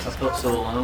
I felt so alone.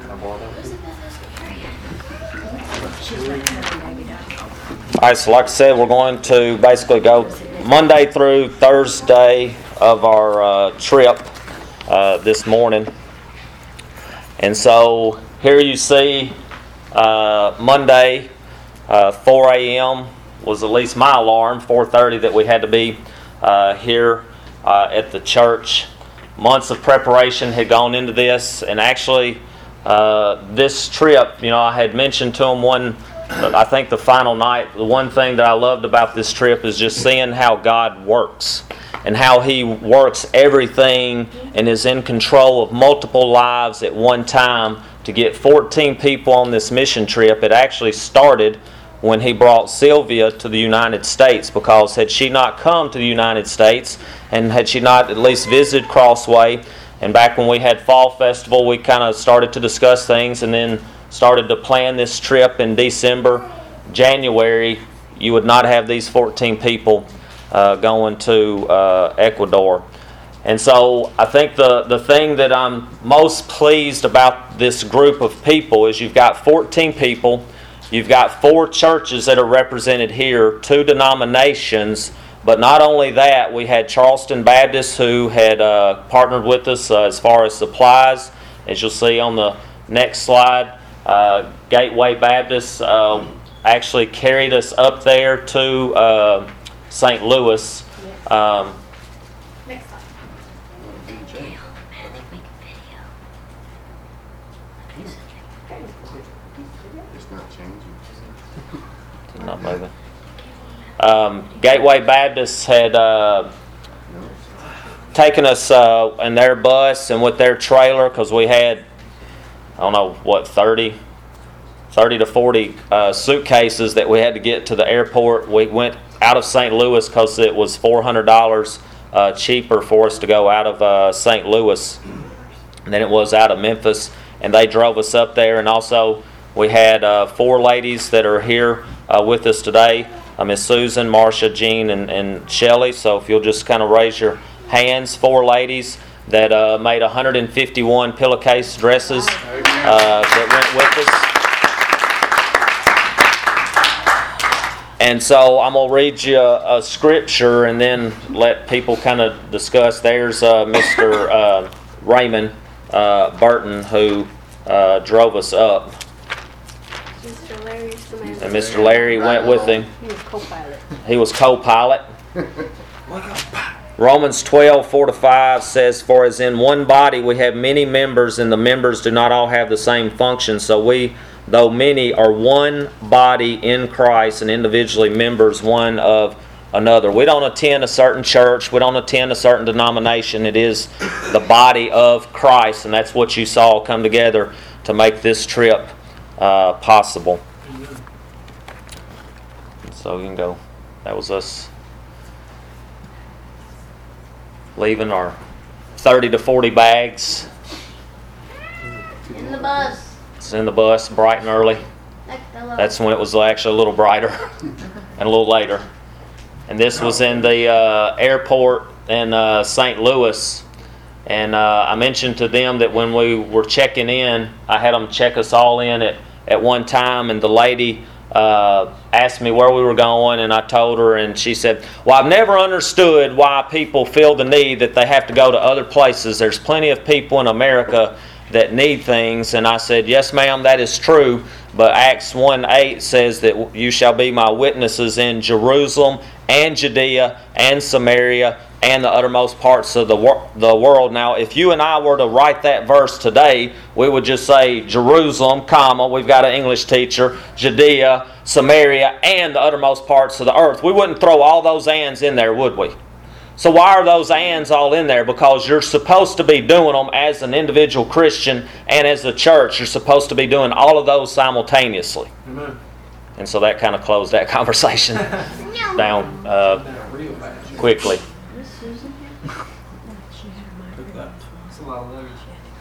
Alright, so like I said, we're going to basically go Monday through Thursday of our trip this morning. And so here you see Monday, 4 a.m. was at least my alarm, 4:30 that we had to be here at the church. Months of preparation had gone into this, and actually this trip, I had mentioned to them I think the final night, the one thing that I loved about this trip is just seeing how God works and how He works everything and is in control of multiple lives at one time to get 14 people on this mission trip. It actually started when He brought Sylvia to the United States, because had she not come to the United States and had she not at least visited Crossway, and back when we had Fall Festival, we kind of started to discuss things and then started to plan this trip in December, January, you would not have these 14 people going to Ecuador. And so I think the thing that I'm most pleased about this group of people is you've got 14 people, you've got 4 churches that are represented here, 2 denominations, but not only that, we had Charleston Baptist who had partnered with us as far as supplies. As you'll see on the next slide, Gateway Baptist actually carried us up there to St. Louis. Next slide. It's not changing. It's not moving. Gateway Baptist had taken us in their bus and with their trailer, because we had 30 to 40 suitcases that we had to get to the airport. We went out of St. Louis because it was $400 cheaper for us to go out of St. Louis than it was out of Memphis, and they drove us up there. And also we had 4 ladies that are here with us today, Miss Susan, Marcia, Jean, and Shelley. So if you'll just kind of raise your hands, 4 ladies that made 151 pillowcase dresses that went with us. And so I'm going to read you a scripture and then let people kind of discuss. There's Mr. Raymond Burton who drove us up. And Mr. Larry went with him. He was co-pilot. Romans 12:4-5 says, "For as in one body we have many members, and the members do not all have the same function, so we, though many, are one body in Christ, and individually members one of another." We don't attend a certain church. We don't attend a certain denomination. It is the body of Christ, and that's what you saw come together to make this trip possible. So you can go. That was us leaving our 30 to 40 bags. In the bus. It's in the bus, bright and early. That's when it was actually a little brighter and a little later. And this was in the airport in St. Louis. And I mentioned to them that when we were checking in, I had them check us all in at one time, and the lady asked me where we were going, and I told her, and she said, "Well, I've never understood why people feel the need that they have to go to other places. There's plenty of people in America that need things." And I said, "Yes, ma'am, that is true, but Acts 1:8 says that you shall be my witnesses in Jerusalem and Judea and Samaria and the uttermost parts of the world." Now, if you and I were to write that verse today, we would just say Jerusalem, comma, we've got an English teacher, Judea, Samaria, and the uttermost parts of the earth. We wouldn't throw all those ands in there, would we? So why are those ands all in there? Because you're supposed to be doing them as an individual Christian, and as a church, you're supposed to be doing all of those simultaneously. Amen. And so that kind of closed that conversation down quickly. That's a lot of luggage.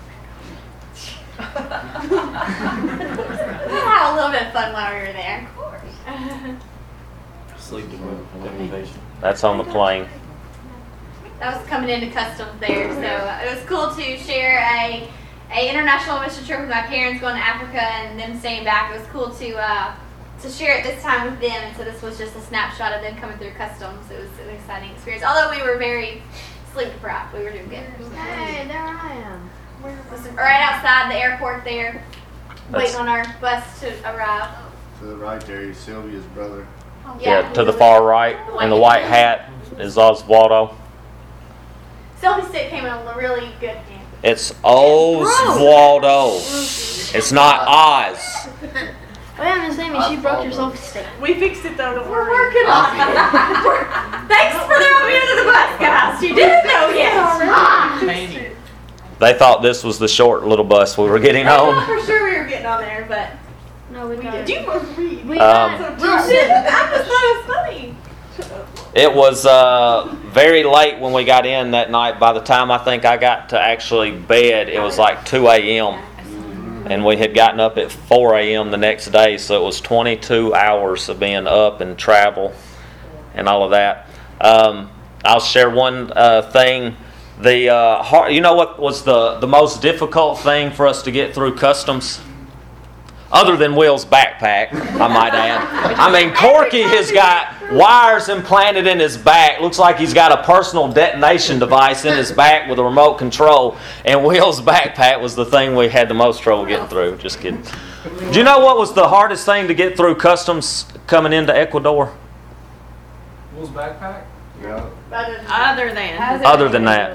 We had a little bit of fun while we were there. Of course. Sleep deprivation. That's on the plane. That was coming into customs there, so it was cool to share a international mission trip with my parents going to Africa and them staying back. It was cool to share it this time with them, and so this was just a snapshot of them coming through customs. It was an exciting experience. Although we were very sleep deprived, we were doing good. Hey, there I am. Right outside the airport there, waiting on our bus to arrive. To the right there is Sylvia's brother. Yeah, to the far right, in the white hat, is Oswaldo. Selfie stick came in a really good hand. It's Oswaldo. It's not Oz. Wait a minute, Sammy, she broke your selfie stick. We fixed it though, don't We're worry. working on it. Thanks for throwing me under the bus, guys. You didn't know yet. They thought this was the short little bus we were getting I thought on. for sure we were getting on there, but No, we we got did. it. You were read. We Um, got it. You didn't. I just thought it was funny. It was very late when we got in that night. By the time I think I got to actually bed, it was like 2 a.m. And we had gotten up at 4 a.m. the next day, so it was 22 hours of being up and travel and all of that. I'll share one thing. You know what was the most difficult thing for us to get through customs? Other than Will's backpack, I might add. I mean, Corky has got wires implanted in his back. Looks like he's got a personal detonation device in his back with a remote control. And Will's backpack was the thing we had the most trouble getting through. Just kidding. Do you know what was the hardest thing to get through customs coming into Ecuador? Will's backpack? Yeah. Other than. Other than that,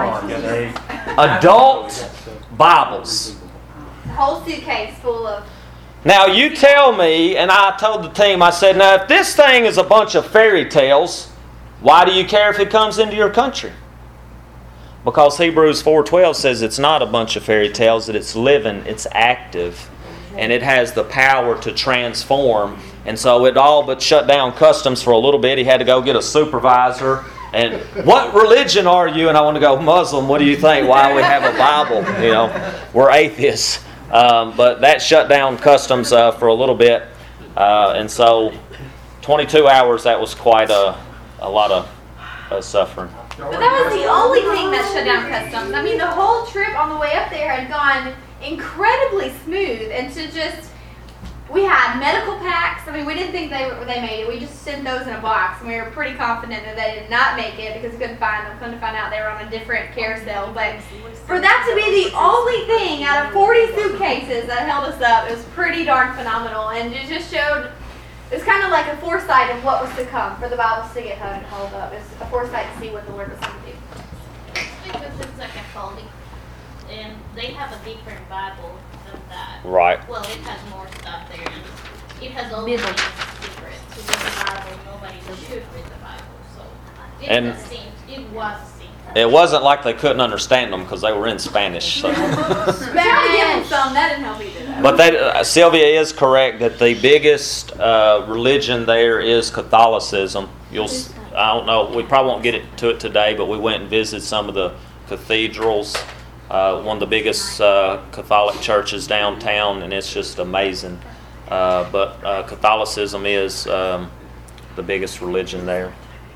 adult Bibles. A whole suitcase full of. Now you tell me, and I told the team, I said, now if this thing is a bunch of fairy tales, why do you care if it comes into your country? Because Hebrews 4:12 says it's not a bunch of fairy tales, that it's living, it's active, and it has the power to transform. And so it all but shut down customs for a little bit. He had to go get a supervisor. And what religion are you? And I want to go, Muslim. What do you think? Why we have a Bible? You know, we're atheists. But that shut down customs for a little bit. And so 22 hours, that was quite a lot of suffering. But that was the only thing that shut down customs. I mean, the whole trip on the way up there had gone incredibly smooth, and we had medical packs. I mean, we didn't think they made it. We just sent those in a box, and we were pretty confident that they did not make it because we couldn't find them. Come to find out they were on a different carousel. But for that to be the only thing out of 40 suitcases that held us up, it was pretty darn phenomenal, and it just showed. It was kind of like a foresight of what was to come for the Bibles to get held up. It's a foresight to see what the Lord was going to do. Because it's like a Catholic, and they have a different Bible than that. Right. Well, it has more stuff there, and it has all the things secret. To read the Bible, nobody should read the Bible. So And- it was a sin. It wasn't like they couldn't understand them because they were in Spanish. So. We tried to give them some. That didn't help either, though. But Sylvia is correct that the biggest religion there is Catholicism. I don't know, we probably won't get to it today, but we went and visited some of the cathedrals, one of the biggest Catholic churches downtown, and it's just amazing. But Catholicism is the biggest religion there.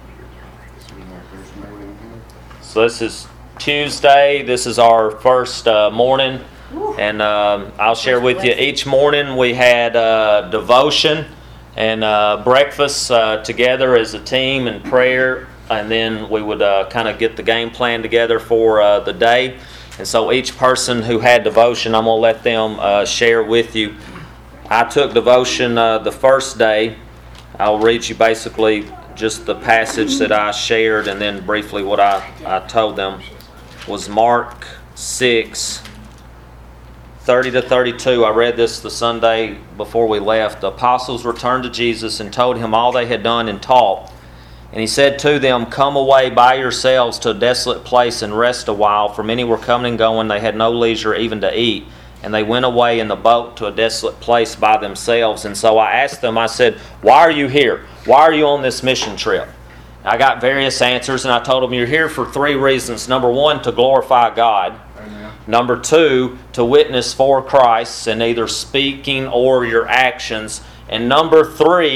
So this is Tuesday. This is our first morning. And I'll share with you, each morning we had devotion and breakfast together as a team and prayer. And then we would kind of get the game plan together for the day. And so each person who had devotion, I'm going to let them share with you. I took devotion the first day. I'll read you basically just the passage that I shared, and then briefly what I told them was Mark 6, 30 to 32. I read this the Sunday before we left. The apostles returned to Jesus and told him all they had done and taught. And he said to them, "Come away by yourselves to a desolate place and rest a while, for many were coming and going. They had no leisure even to eat. And they went away in the boat to a desolate place by themselves." And so I asked them, I said, "Why are you here? Why are you on this mission trip?" I got various answers, and I told them, "You're here for 3 reasons. Number 1, to glorify God. Amen. Number 2, to witness for Christ in either speaking or your actions. And number 3,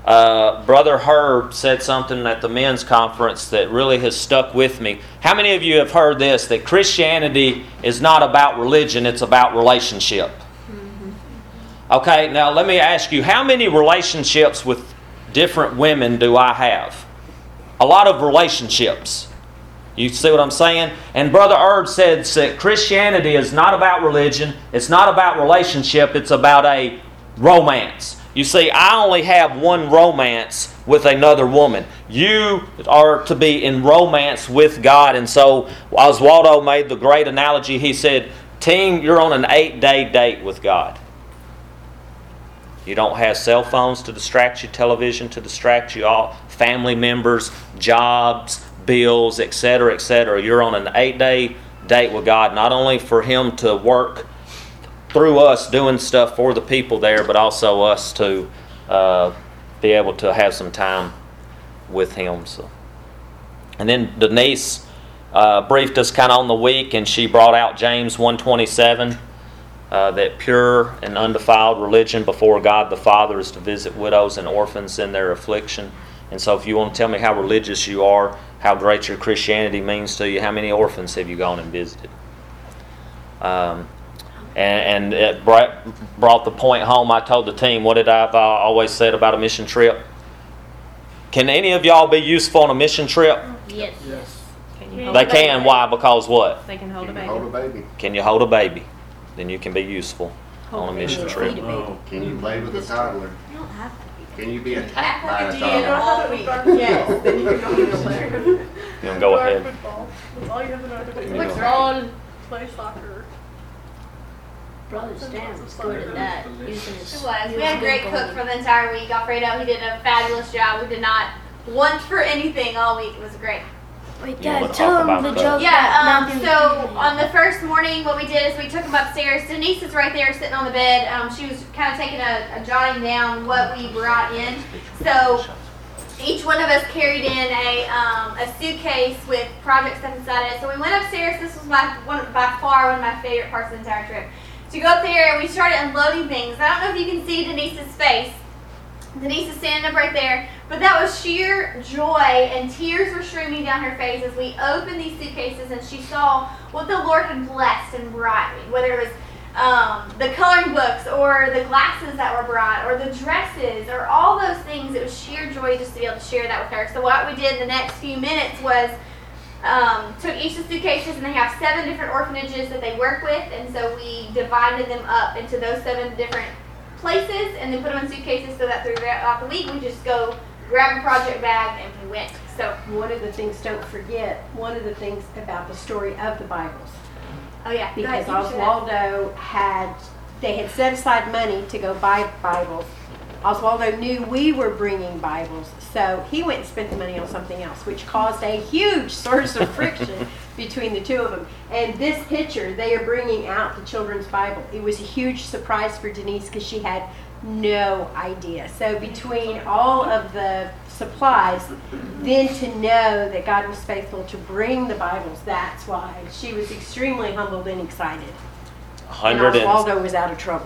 Brother Herb said something at the men's conference that really has stuck with me. How many of you have heard this, that Christianity is not about religion, it's about relationship? Okay, now let me ask you, how many relationships with different women do I have? A lot of relationships. You see what I'm saying? And Brother Herb said that Christianity is not about religion, it's not about relationship, it's about a romance. You see, I only have one romance with another woman. You are to be in romance with God. And so Oswaldo made the great analogy. He said, team, you're on an 8-day date with God. You don't have cell phones to distract you, television to distract you, all family members, jobs, bills, etc., etc. You're on an 8-day date with God, not only for Him to work through us doing stuff for the people there, but also us to be able to have some time with Him. So. And then Denise briefed us kind of on the week, and she brought out James 1:27, that pure and undefiled religion before God the Father is to visit widows and orphans in their affliction. And so if you want to tell me how religious you are, how great your Christianity means to you, how many orphans have you gone and visited? And it brought the point home. I told the team, what did I always said about a mission trip? Can any of y'all be useful on a mission trip? Yes. Can you hold They a baby? can. Why? Because what? They can hold a Can you baby. hold a baby? Can you hold a baby? Then you can be useful on a mission trip. Can you play with a toddler? You don't have to. Can you be attacked by a Do you toddler? all week? Yes, then you can go in there. You can go ahead. Football. That's all you have to know how to do. What's Football. Play soccer. Brother Stan was good at that. Using his. It was. We had a great cook for the entire week. Alfredo, he did a fabulous job. We did not want for anything all week. It was great. Wait, You Dad, wanna tell talk him about the that? joke. Yeah, that so on the first morning, what we did is we took him upstairs. Denise is right there sitting on the bed. She was kind of taking a jotting down what we brought in. So each one of us carried in a suitcase with project stuff inside it. So we went upstairs. This was by far one of my favorite parts of the entire trip. To go up there and we started unloading things. I don't know if you can see Denise's face. Denise is standing up right there, but that was sheer joy, and tears were streaming down her face as we opened these suitcases and she saw what the Lord had blessed and brought me, whether it was the coloring books or the glasses that were brought or the dresses or all those things. It was sheer joy just to be able to share that with her. So what we did in the next few minutes was took each of the suitcases, and they have 7 different orphanages that they work with, and so we divided them up into those 7 different places and then put them in suitcases so that throughout the week we just go grab a project bag and we went. So One of the things, don't forget, one of the things about the story of the Bibles, oh yeah, go because ahead, you share that. Oswaldo they had set aside money to go buy Bibles. Oswaldo knew we were bringing Bibles, so he went and spent the money on something else, which caused a huge source of friction between the two of them. And this picture, they are bringing out the children's Bible. It was a huge surprise for Denise because she had no idea. So between all of the supplies, then to know that God was faithful to bring the Bibles, that's why she was extremely humbled and excited. And 100 Oswaldo was out of trouble.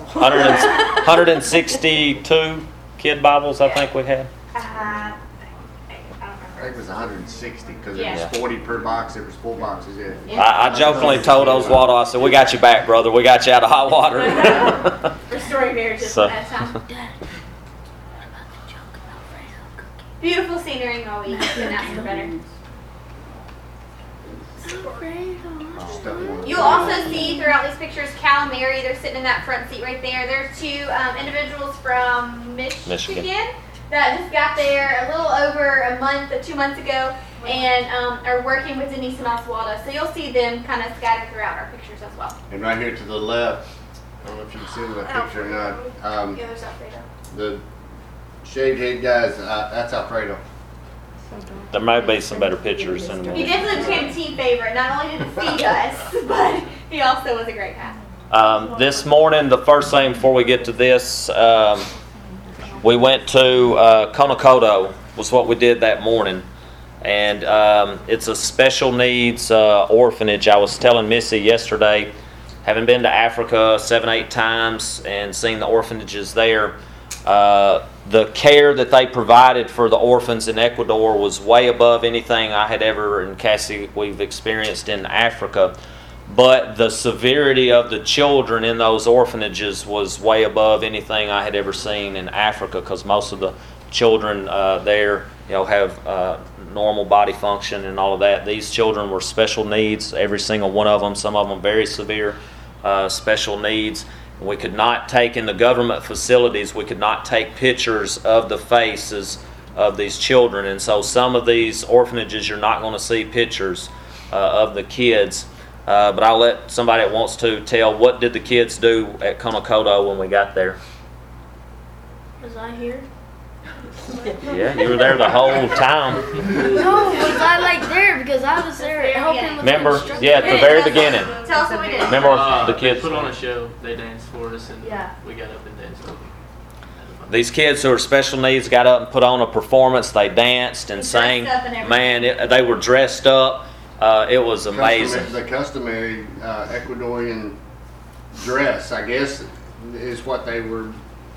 162 kid Bibles, I think we had. I think it was 160 because Yeah. it was 40 per box. It was 4 boxes. Yeah. I jokingly told Oswaldo, I said, we got you back, brother. We got you out of hot water. Restoring marriages So- at a time. Beautiful scenery all week. Couldn't ask for better. You'll also see throughout these pictures Cal and Mary. They're sitting in that front seat right there. They're 2 individuals from Michigan that just got there a little over a month or 2 months ago and are working with Denise and Oswaldo. So you'll see them kind of scattered throughout our pictures as well. And right here to the left, I don't know if you can see that picture or not. Yeah, there's Alfredo. The shaved head guys, that's Alfredo. There may be some better pictures. He definitely became a team favorite. Not only did he feed us, but he also was a great hat. This morning, the first thing before we get to this, we went to Konokoto, was what we did that morning. And it's a special needs orphanage. I was telling Missy yesterday, having been to Africa 7-8 times and seen the orphanages there, The care that they provided for the orphans in Ecuador was way above anything I had ever, and Cassie, we've experienced in Africa. But the severity of the children in those orphanages was way above anything I had ever seen in Africa, because most of the children there, have normal body function and all of that. These children were special needs, every single one of them. Some of them very severe special needs. We could not take, in the government facilities, we could not take pictures of the faces of these children. And so some of these orphanages, you're not going to see pictures of the kids. But I'll let somebody that wants to tell, what did the kids do at Konokoto when we got there? Was I here? Yeah, you were there the whole time. No, was I like there? Because I was there helping with Remember? the construction. Yeah, at the very beginning. Tell us what we did. Remember the They kids? put on a show. They danced for us, and Yeah. we got up and danced with them. These kids who are special needs got up and put on a performance. They danced and Dressed sang. up and everything. Man, they were dressed up. It was amazing. The customary Ecuadorian dress, I guess, is what they were.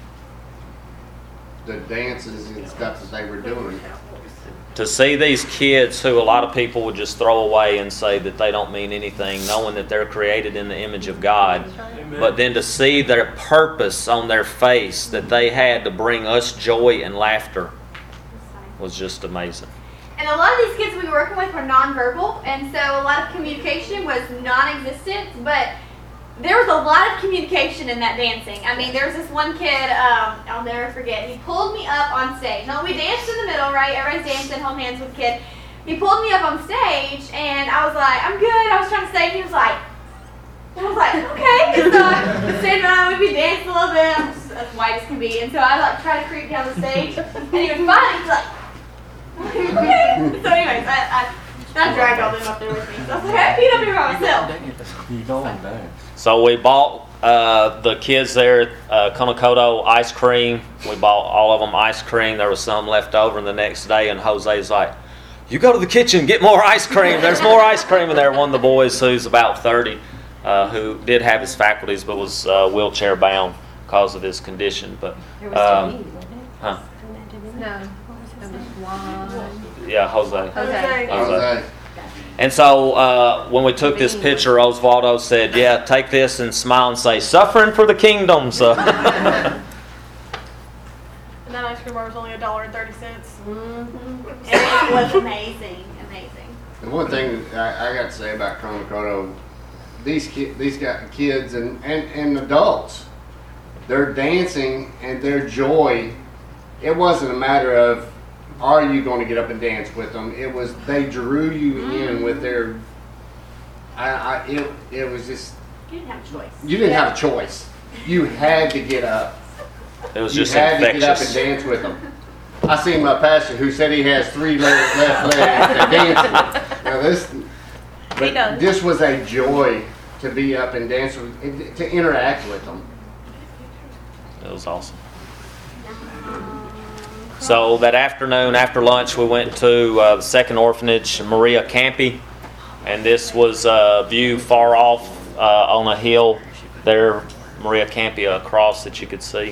The dances and stuff that they were doing. To see these kids who a lot of people would just throw away and say that they don't mean anything, knowing that they're created in the image of God, but then to see their purpose on their face, that they had to bring us joy and laughter, was just amazing. And a lot of these kids we were working with were nonverbal, and so a lot of communication was non-existent, but there was a lot of communication in that dancing. I mean, there was this one kid, I'll never forget, he pulled me up on stage. Now, we danced in the middle, right? Everybody's dancing, holding hands with the kid. He pulled me up on stage, and I was like, I'm good. I was trying to sing. He was like, okay. And so I was standing around, we'd be dancing a little bit. I'm just as white as can be. And so I tried to creep down the stage, and he was fine. He was like, okay. So anyways, I dragged all them up there with me. So I was like, I beat up here by myself. You don't dance. So we bought the kids there Konokoto ice cream. We bought all of them ice cream. There was some left over, and the next day, and Jose's like, you go to the kitchen, get more ice cream. There's more ice cream in there. One of the boys who's about 30, who did have his faculties but was wheelchair bound because of his condition. But There was to be, wasn't it? huh? No. It was one. Yeah, Jose. Jose. Jose. And so when we took this picture, Osvaldo said, yeah, take this and smile and say, suffering for the kingdom. So And that ice cream bar was only $1.30. And it was amazing, amazing. The one thing I got to say about Konokoto, these kids and adults, their dancing and their joy, it wasn't a matter of, are you going to get up and dance with them? It was, they drew you in with their, it was just, You didn't have a choice. you didn't have a choice. You had to get up. it was You just had to get up and infectious. dance with them. I seen my pastor who said he has 3 left legs to dance with. Now He does. this was a joy to be up and dance with, to interact with them. It was awesome. So that afternoon, after lunch, we went to the second orphanage, Maria Campi, and this was a view far off on a hill there, Maria Campi, a cross that you could see.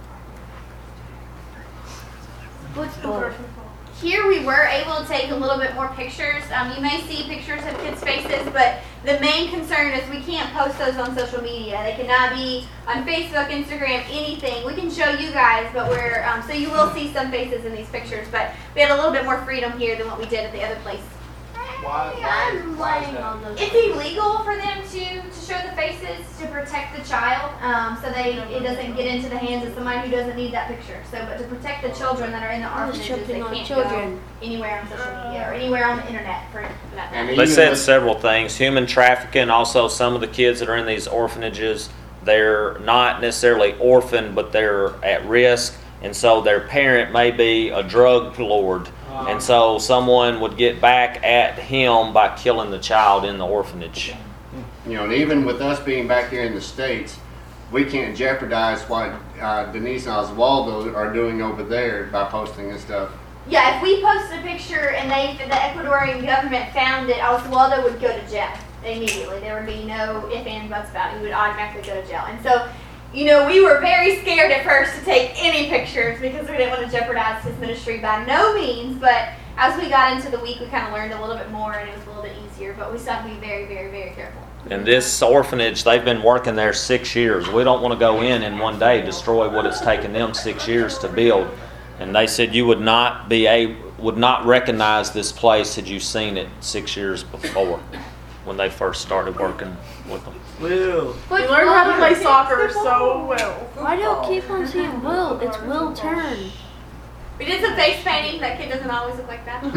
Here we were able to take a little bit more pictures. You may see pictures of kids' faces, but the main concern is we can't post those on social media. They cannot be on Facebook, Instagram, anything. We can show you guys, but we're so you will see some faces in these pictures. But we had a little bit more freedom here than what we did at the other place. I'm laying on those. It's illegal for them to show the faces to protect the child, so it doesn't get into the hands of somebody who doesn't need that picture. So, but to protect the children that are in the I was orphanages, they choking on can't children. go anywhere on social media or anywhere on the internet for that matter. And They even said with- several things. Human trafficking, also some of the kids that are in these orphanages, they're not necessarily orphaned, but they're at risk. And so their parent may be a drug lord. And so someone would get back at him by killing the child in the orphanage. You know, and even with us being back here in the States, we can't jeopardize what Denise and Osvaldo are doing over there by posting this stuff. Yeah, if we posted a picture and the Ecuadorian government found it, Osvaldo would go to jail immediately. There would be no ifs, ands, buts about it. He would automatically go to jail. And so you know, we were very scared at first to take any pictures because we didn't want to jeopardize his ministry by no means. But as we got into the week, we kind of learned a little bit more and it was a little bit easier. But we still have to be very, very, very careful. And this orphanage, they've been working there 6 years. We don't want to go in one day, destroy what it's taken them 6 years to build. And they said you would not recognize this place had you seen it 6 years before when they first started working with them. You learn how to play soccer so well. Why do you keep on seeing Will? It's Will turn. We did some face painting. That kid doesn't always look like that.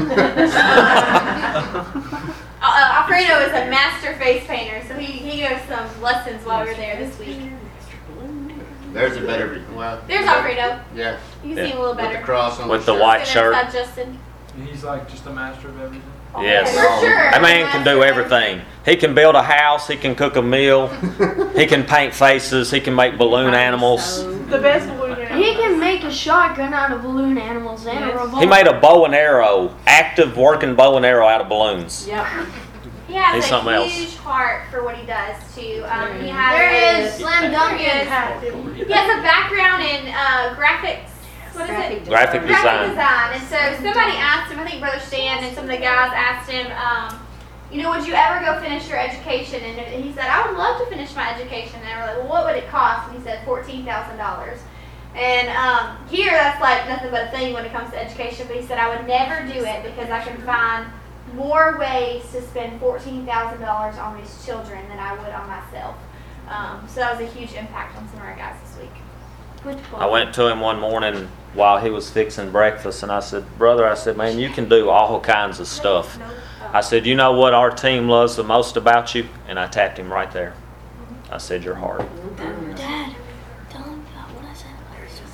Alfredo is a master face painter, so he gave us some lessons while we were there this week. There's a better, well. There's Alfredo. Yeah. You can see him a little With better. the cross on With the the shirt. white Sitting shirt. inside Justin. He's like just a master of everything. Yes. For sure. That man can do everything. He can build a house. He can cook a meal. He can paint faces. He can make balloon animals. The best balloon animal. He can make a shotgun out of balloon animals and a revolver. He made a bow and arrow, active working bow and arrow out of balloons. Yep. He has He's a something else. huge heart for what he does too. He has There is Slam Dunk He has a background in graphics. What is it? Graphic design. And so somebody asked him, I think Brother Stan and some of the guys asked him, you know, would you ever go finish your education? And he said, I would love to finish my education. And they were like, well, what would it cost? And he said, $14,000. And here, that's like nothing but a thing when it comes to education. But he said, I would never do it because I can find more ways to spend $14,000 on these children than I would on myself. So that was a huge impact on some of our guys this week. I went to him one morning while he was fixing breakfast, and I said, brother, I said, man, you can do all kinds of stuff. I said, you know what our team loves the most about you? And I tapped him right there. I said, your heart. Dad, tell him about what I said about his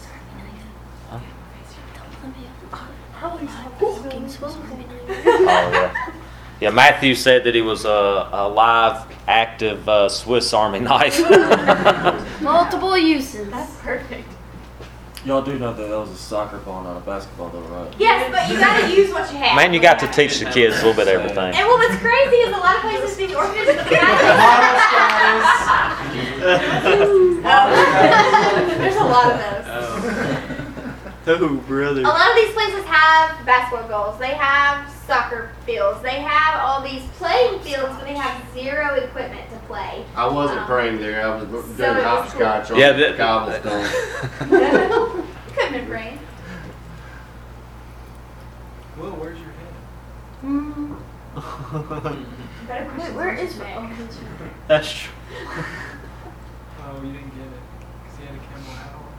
Oh, yeah. Yeah, Matthew said that he was a live, active Swiss Army knife. Multiple uses. That's perfect. Y'all do know that was a soccer ball, not a basketball, though, right? Yes, but you got to use what you have. Man, you got to teach the kids a little bit of everything. And what's crazy is a lot of places think orphanages are There's a lot of those. Oh, brother. A lot of these places have basketball goals. They have soccer fields. They have all these playing fields, but they have zero equipment to play. I wasn't praying there. I was doing it was hopscotch on Yeah, the cobblestone. You couldn't have praying. Will, where's your head? Wait, where is it? That's true. Oh, you didn't get it. Because he had a Campbell hat on.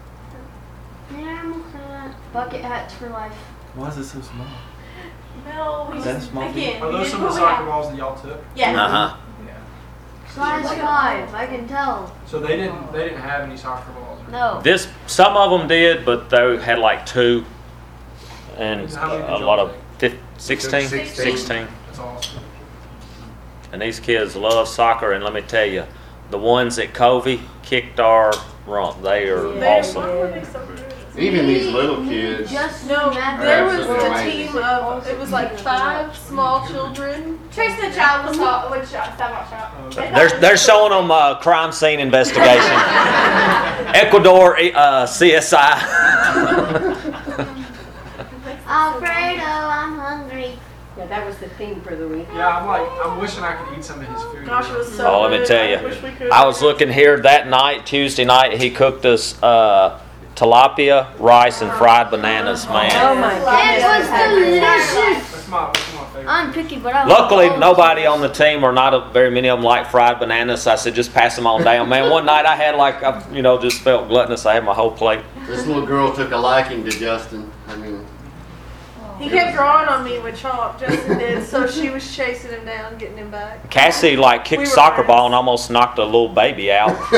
Yeah, bucket hats for life. Why is it so small? No, we That's just, small. again, Are we those did some of what the we soccer had. balls that y'all took? Yes. Uh-huh. Yeah. Size 5, I can tell. So they didn't have any soccer balls. Or No. Some of them did, but they had like 2 and How many did a y'all lot of take? 16. 16. That's awesome. And these kids love soccer, and let me tell you, the ones at Covey kicked our rump. They are awesome. Why were they so good? Even these little kids. Just No, there was Absolutely a amazing. team of, it was like 5 small children. Trace the child was all, which shop? They're showing them crime scene investigation. Ecuador CSI. Alfredo, I'm hungry. Yeah, that was the theme for the week. Yeah, I'm wishing I could eat some of his food. Gosh, it was so Oh, let me good. tell I you, wish we could. I was looking here that night, Tuesday night. He cooked us tilapia, rice, and fried bananas, Oh man. my It goodness. was delicious. That's my favorite. I'm picky, but I love Luckily, all nobody cheese. on the team, or not very many of them, like fried bananas. I said, just pass them on down, man. One night I had just felt gluttonous. I had my whole plate. This little girl took a liking to Justin. I mean, He kept drawing on me with chalk, Justin did, so she was chasing him down, getting him back. Cassie kicked We were a soccer friends. ball and almost knocked a little baby out. I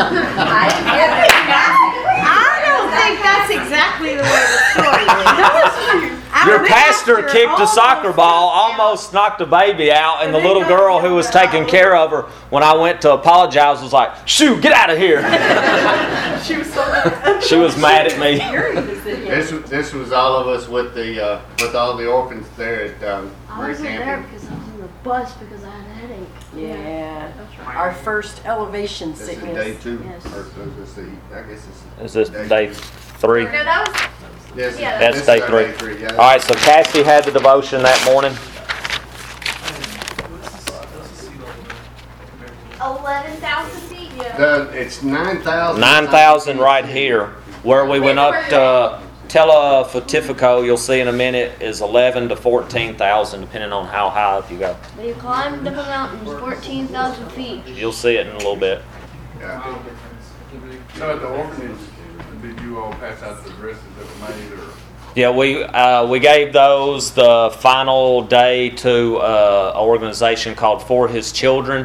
don't think that's exactly the way the story went. Your pastor kicked a soccer ball, almost knocked a baby out, and the little girl who was taking care of her, when I went to apologize, was like, "Shoo, get out of here!" She was so mad. She was mad at me. this was all of us with all the orphans there at I Murray wasn't there Camping. because I was in the bus because I had a headache. Yeah. That's right. Our first elevation This is day sickness. 2. Yes. Or is this I guess Is this day 3? No, that was This, Yeah, That's this day is our 3. day 3. Yeah, All right, so Cassie had the devotion that morning. What's the sea level now compared to 11,000 feet. It's 9,000. 9,000 right here. Where we went up to Tela Fatifico, you'll see in a minute, is 11 to 14,000, depending on how high up you go. We climbed up a mountain, 14,000 feet. You'll see it in a little bit. Yeah. So at the orphanage, did you all pass out the dresses that were made, or? Yeah, we gave those the final day to an organization called For His Children.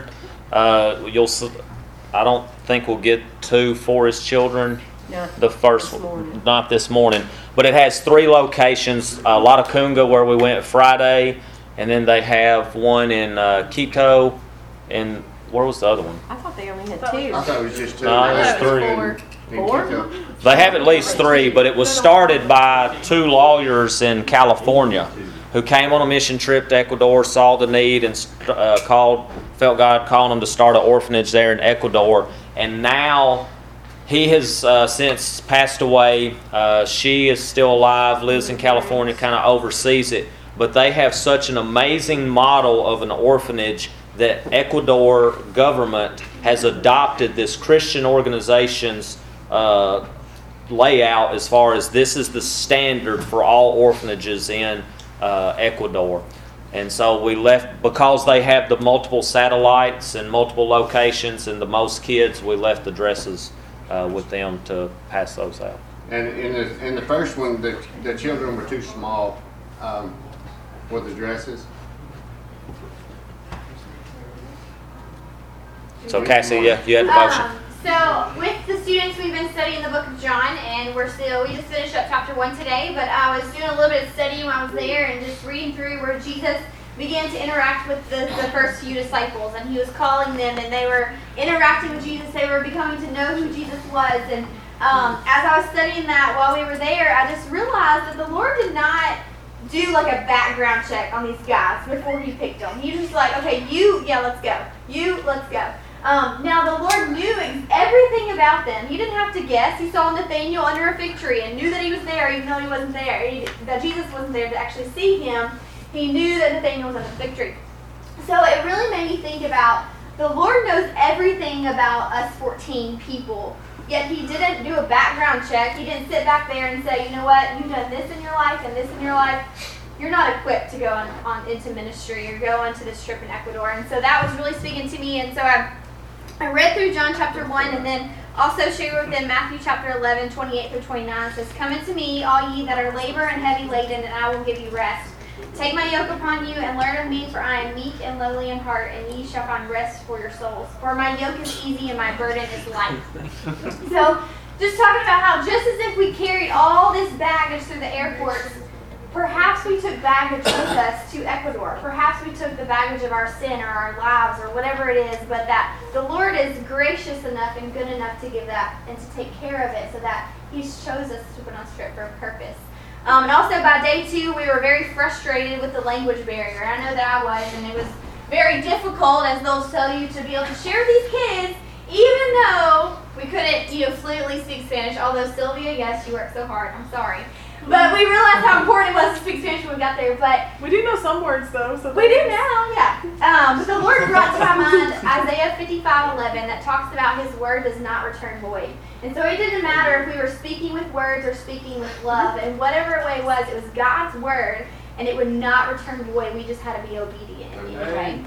I don't think we'll get to For His Children. No, The first this morning. not this morning, but it has 3 locations. La Tacunga, where we went Friday, and then they have one in Quito, and where was the other one? I thought they only had Thought 2. I thought it was just 2. No, it was That's 3. in Four? Quito. They have at least 3, but it was started by 2 lawyers in California who came on a mission trip to Ecuador, saw the need, and felt God calling them to start an orphanage there in Ecuador. And now he has since passed away. She is still alive, lives in California, kind of oversees it. But they have such an amazing model of an orphanage that Ecuador government has adopted this Christian organization's layout as far as this is the standard for all orphanages in Ecuador. And so we left, because they have the multiple satellites and multiple locations and the most kids, we left the dresses with them to pass those out. And in the first one, the children were too small for the dresses. So Cassie, yeah, you had the motion. So with the students, we've been studying the book of John, and we just finished up chapter 1 today, but I was doing a little bit of studying when I was there and just reading through where Jesus began to interact with the first few disciples, and he was calling them, and they were interacting with Jesus. They were becoming to know who Jesus was, and as I was studying that while we were there, I just realized that the Lord did not do like a background check on these guys before he picked them. He was just like, okay, let's go. Let's go. Now the Lord knew everything about them. He didn't have to guess. He saw Nathanael under a fig tree and knew that he was there even though he wasn't there. That Jesus wasn't there to actually see him. He knew that Nathanael was under the fig tree. So it really made me think about the Lord knows everything about us 14 people. Yet he didn't do a background check. He didn't sit back there and say, you know what, you've done this in your life and this in your life. You're not equipped to go on into ministry or go onto this trip in Ecuador. And so that was really speaking to me. And so I read through John chapter 1 and then also shared with them Matthew chapter 11, 28 through 29. It says, come unto me, all ye that are labor and heavy laden, and I will give you rest. Take my yoke upon you and learn of me, for I am meek and lowly in heart, and ye shall find rest for your souls. For my yoke is easy and my burden is light. So, just talking about how just as if we carried all this baggage through the airports, perhaps we took baggage with us to Ecuador. Perhaps we took the baggage of our sin or our lives or whatever it is, but that the Lord is gracious enough and good enough to give that and to take care of it so that He chose us to put on this trip for a purpose. And also by day 2, we were very frustrated with the language barrier. I know that I was, and it was very difficult, as they'll tell you, to be able to share with these kids, even though we couldn't, fluently speak Spanish. Although Sylvia, yes, you worked so hard. I'm sorry. But we realized how important it was to speak Spanish when we got there. But We do know some words though. So we do now, yeah. But the Lord brought to my mind Isaiah 55:11 that talks about His word does not return void. And so it didn't matter if we were speaking with words or speaking with love. And whatever way it was God's word, and it would not return void. We just had to be obedient in any way.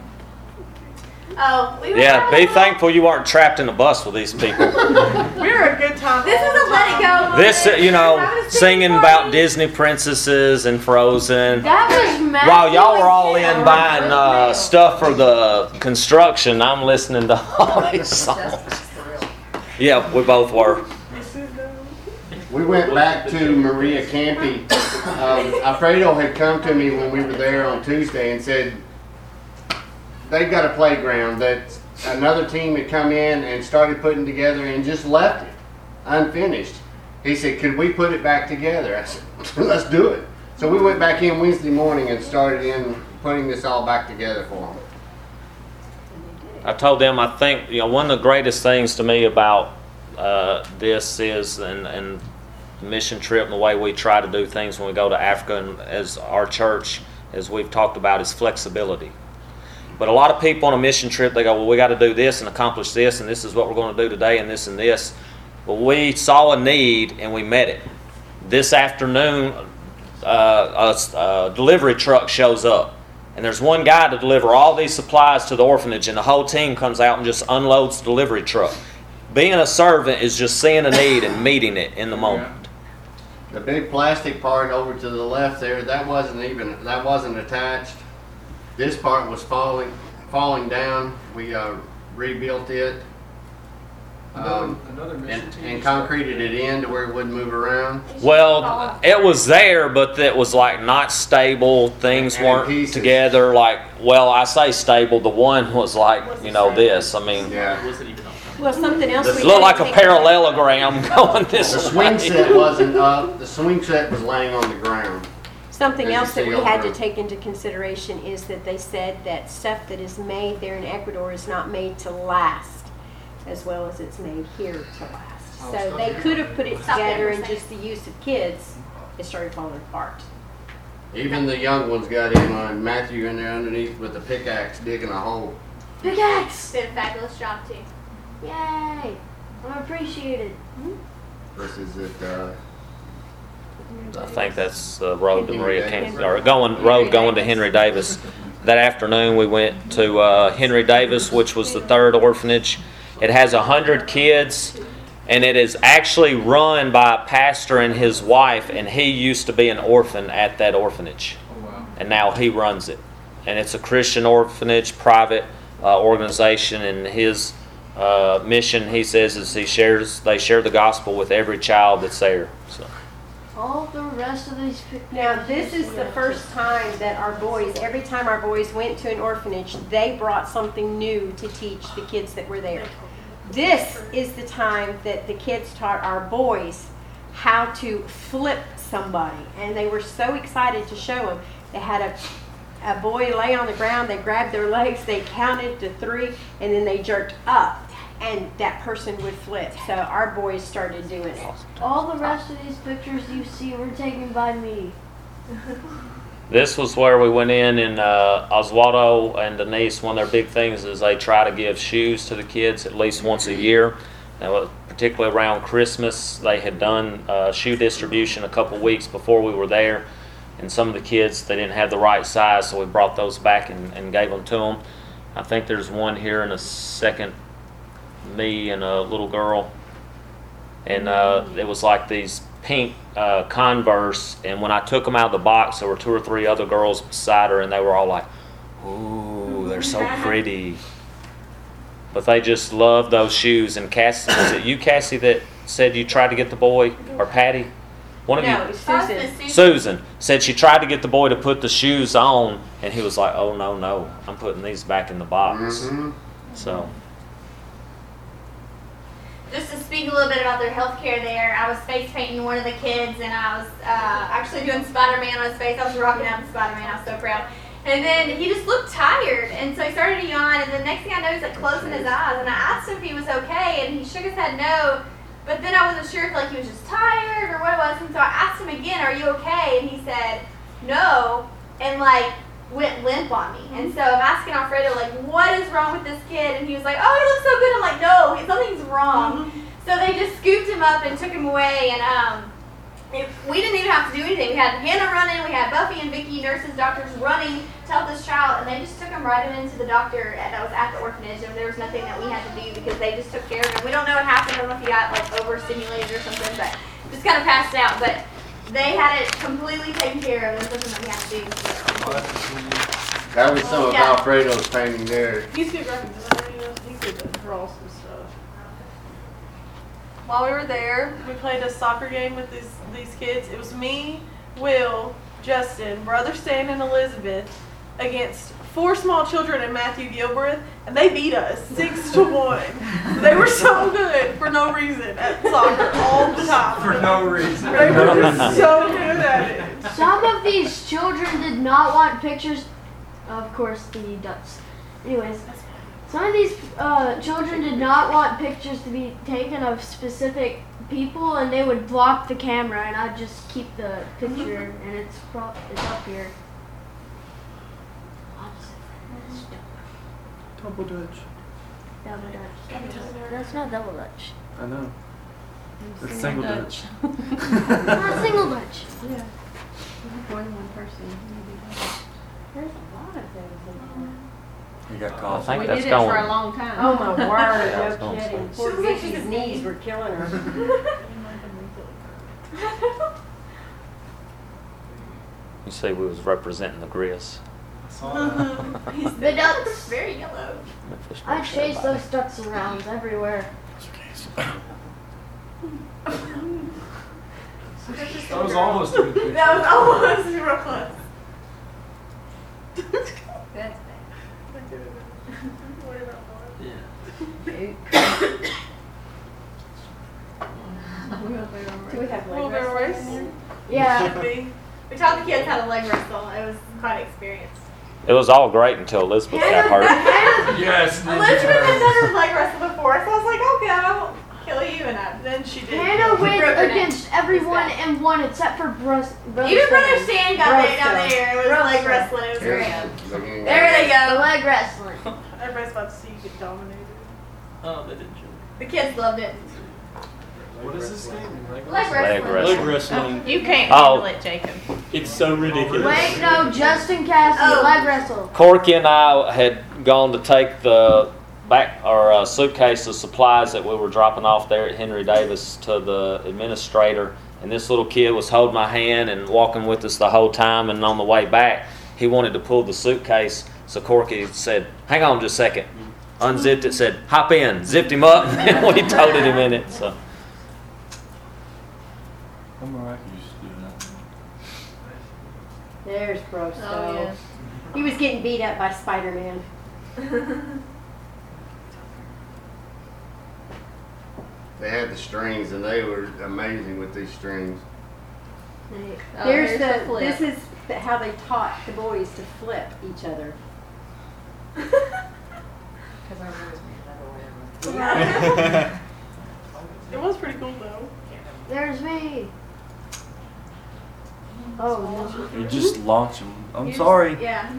Oh, we were Yeah, be thankful you weren't trapped in a bus with these people. we're a good time. This all is a the let it time. go moment. This, I was singing singing about for Disney princesses and Frozen. That was Matthew. While y'all were all and in Sarah. buying stuff for the construction, I'm listening to all these songs. Yeah, we both were. We went back to Maria Campi. Alfredo had come to me when we were there on Tuesday and said they've got a playground that another team had come in and started putting together and just left it unfinished. He said, could we put it back together? I said, let's do it. So we went back in Wednesday morning and started in putting this all back together for them. I told them, I think, one of the greatest things to me about this is, and the mission trip and the way we try to do things when we go to Africa and as our church, as we've talked about, is flexibility. But a lot of people on a mission trip, they go, well, we got to do this and accomplish this, and this is what we're going to do today, and this and this. But we saw a need, and we met it. This afternoon, a delivery truck shows up. And there's one guy to deliver all these supplies to the orphanage, and the whole team comes out and just unloads the delivery truck. Being a servant is just seeing a need and meeting it in the moment. The big plastic part over to the left there, that wasn't attached. This part was falling down. We rebuilt it. Another mission And team. concreted it in to where it wouldn't move around. Well, it was there, but it was like not stable. Things And weren't pieces. together. Like, well, I say stable. The one was like, this. I mean, Yeah. Well, something else it we looked had like to a take parallelogram going this The way. swing set wasn't up. The swing set was laying on the ground. Something As you else that see we over had to there. take into consideration is that they said that stuff that is made there in Ecuador is not made to last as well as it's made here to last. Oh, So stuff they here. could have put it Stop there together for a and second. just the use of kids, it started falling apart. Even the young ones got in on Matthew in there underneath with the pickaxe digging a hole. Pickaxe! Did a fabulous job too. Yay! I appreciate it. Versus it, I think that's the road to Maria Henry King, or road going to Henry Davis. That afternoon we went to Henry Davis, which was the third orphanage. It has 100 kids, and it is actually run by a pastor and his wife, and he used to be an orphan at that orphanage, Oh, wow. and now he runs it. And it's a Christian orphanage, private organization, and his mission, he says, is they share the gospel with every child that's there. So. All the rest of these pictures. Now, this is the first time that our boys, every time our boys went to an orphanage, they brought something new to teach the kids that were there. This is the time that the kids taught our boys how to flip somebody, and they were so excited to show them. They had a boy lay on the ground, they grabbed their legs, they counted to 3, and then they jerked up, and that person would flip. So our boys started doing it. All the rest of these pictures you see were taken by me. This was where we went in, and Oswaldo and Denise, one of their big things is they try to give shoes to the kids at least once a year. Now, particularly around Christmas, they had done shoe distribution a couple weeks before we were there, and some of the kids, they didn't have the right size, so we brought those back and gave them to them. I think there's one here in a second, me and a little girl, and it was like these pink Converse, and when I took them out of the box, there were 2 or 3 other girls beside her, and they were all like, ooh, they're so pretty. But they just loved those shoes. And Cassie, was it you, Cassie, that said you tried to get the boy, or Patty? One of No, you. it's Susan. Susan said she tried to get the boy to put the shoes on, and he was like, oh, no, I'm putting these back in the box. Mm-hmm. So, Just to speak a little bit about their healthcare there, I was face painting one of the kids, and I was actually doing Spider-Man on his face. I was rocking out the Spider-Man. I was so proud. And then he just looked tired, and so he started to yawn, and the next thing I know, he's like closing his eyes, and I asked him if he was okay, and he shook his head no, but then I wasn't sure if like he was just tired or what it was, and so I asked him again, are you okay? And he said no, and like went limp on me. And so I'm asking Alfredo, like, what is wrong with this kid? And he was like, oh, he looks so good. I'm like, no, something's wrong. So they just scooped him up and took him away, and we didn't even have to do anything. We had Hannah running, we had Buffy and Vicky, nurses, doctors running to help this child, and they just took him right into the doctor that was at the orphanage, and there was nothing that we had to do because they just took care of him. We don't know what happened. I don't know if he got like overstimulated or something, but just kind of passed out. But they had it completely taken care of. There was nothing that we had to do. Oh, that's sweet. That was some of Yeah. Alfredo's painting there. He's good graphic designer, he's good to draw some stuff. While we were there, we played a soccer game with these kids. It was me, Will, Justin, Brother Stan, and Elizabeth against 4 small children and Matthew Gilbreth, and they beat us 6-1. They were so good for no reason at soccer all the time. For no reason. They were just so good at it. Some of these children did not want pictures. Of course, the ducks. Anyways, Some of these children did not want pictures to be taken of specific people, and they would block the camera, and I'd just keep the picture, and it's up here. Double Dutch. Double Dutch. That's not double Dutch. I know. It's single Dutch. Not single Dutch. Yeah. More than one person. There's a lot of those in there. You got I coffee. think We that's did it for a going. long time. Oh my word, Yeah, I was no gonna kidding. say. Poor Vicky's knees were killing her. You see, we was representing the Grizz. I saw that. The ducks very yellow. Memphis I Grizz, chase everybody. those ducks around everywhere. That was almost a good picture. That was almost real close. That's Worry about what? Do we have leg Wheelbarrow wrestling race? in there? Yeah. Should be. We taught the kids how to leg wrestle. It was quite an experience. It was all great until Elizabeth got hurt. Yes, Ninja Elizabeth had Turtles. done her leg wrestle before, so I was like, okay, I won't kill you. And Then she did. Hannah went Broke her neck. against everyone and won except for Brother even Brother Stan. Stan got there down there. It was leg wrestling. It was great. Looking There at- they The go. leg wrestling. Everybody's about to see you get dominated. Oh, they didn't show. The kids loved it. What is this game? Leg Leg wrestling. wrestling. wrestling. You can't Oh. handle it, Jacob. It's so ridiculous. Wait, no, Justin Cassidy, Oh. leg wrestle. Corky and I had gone to take the back our suitcase of supplies that we were dropping off there at Henry Davis to the administrator, and this little kid was holding my hand and walking with us the whole time. And on the way back, he wanted to pull the suitcase, so Corky said, "Hang on just a second." Unzipped it, said, "Hop in." Zipped him up, and we toted him in it. So Remember I used to do that. There's Bro Stove. Oh, yeah. He was getting beat up by Spider-Man. They had the strings and they were amazing with these strings. Oh, Here's here's the flip. this is how they taught the boys to flip each other. It was pretty cool though. There's me. Oh, no. You just launch them. I'm sorry. Yeah.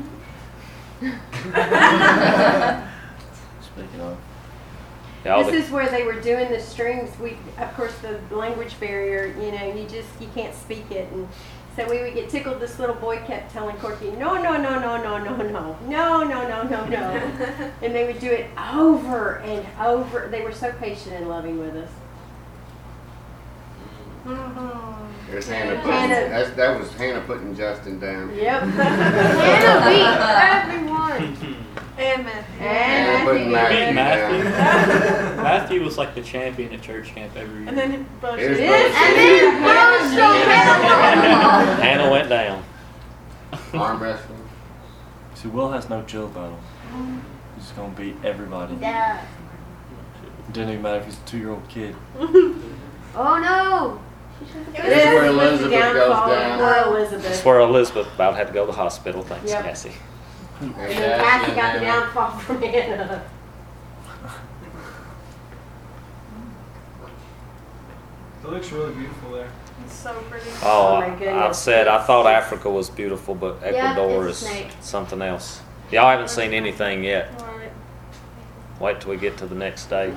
Speaking of. yeah, all This the- is where they were doing the strings. We, of course, the language barrier. You know, you can't speak it, and so we would get tickled. This little boy kept telling Corky, "No, no, no, no, no, no, no, no, no, no, no, no," and they would do it over and over. They were so patient and loving with us. There's Hannah Hannah. putting, that was Hannah putting Justin down. Yep. Hannah beat everyone. And Matthew. Hannah putting And Matthew Matthew. down. Matthew was like the champion at church camp every year. And then Brother Here's Stan. Brother And then Bro Stove. Hannah went down. Arm wrestling. See, Will has no chill battle. He's gonna beat everybody. Yeah. It didn't even matter if he's a 2-year-old kid. Oh no. This is where Elizabeth goes down. Poor Elizabeth. That's where Elizabeth about had to go to the hospital. Thanks, Yep. Cassie. And And then Cassie got the Hannah. downfall from Hannah. It looks really beautiful there. It's so pretty. Oh, Oh my goodness. I've said I thought Africa was beautiful, but Yeah, Ecuador it's is a snake. something else. Y'all haven't seen anything yet. Alright. Wait till we get to the next day.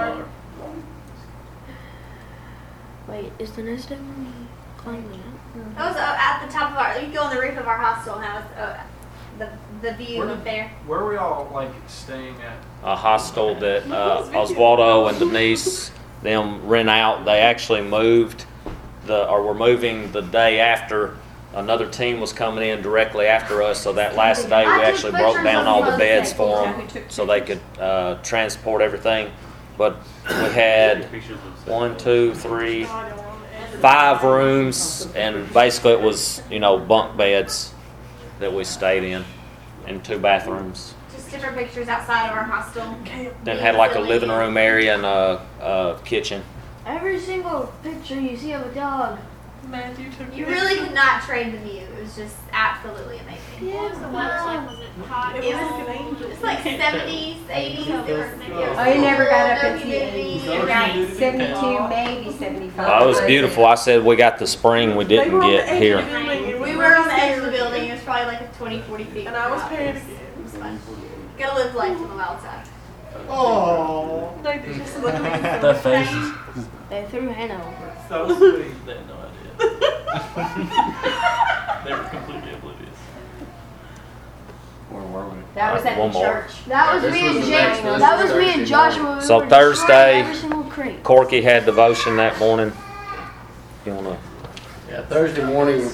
Wait, is the next day when we climb it? That was at the top of our. You go on the roof of our hostel, and that was the view Where up did- there. Where were y'all like staying at? A hostel that Oswaldo and Denise them rent out. They actually moved were moving the day after another team was coming in directly after us. So that last day we I took actually broke pictures down of all the the beds other for people them who took so they could transport everything. But we had 1, 2, 3, 5 rooms, and basically it was bunk beds that we stayed in, and 2 bathrooms. Just different pictures outside of our hostel. Then had like a living room area and a kitchen. Every single picture you see of a dog Matthew took You it. really could not trade the view. It was just absolutely amazing. What was the weather like? Was it hot? It was like an angel. It's like 70s, 80s. Oh, you never got up into the humidity. 80s. Right, 72, maybe 75. Oh, it was beautiful. I said we got the spring we They didn't were on get the edge here. of the building, and We were on the edge of the building. It was probably like a 20, 40 feet. And I was drop. paying It again. was fun. Gotta live life on the wild side. Oh, They just looked at me. The faces. They threw Hannah over. so sweet. They had no idea. They were completely oblivious. Where were we? That was at One the more. church. That was This me was and the Jake. next one. That was me Thursday and Joshua. morning. We So were destroying Thursday- every single crate. Corky had devotion that morning. You wanna? Yeah, Thursday morning,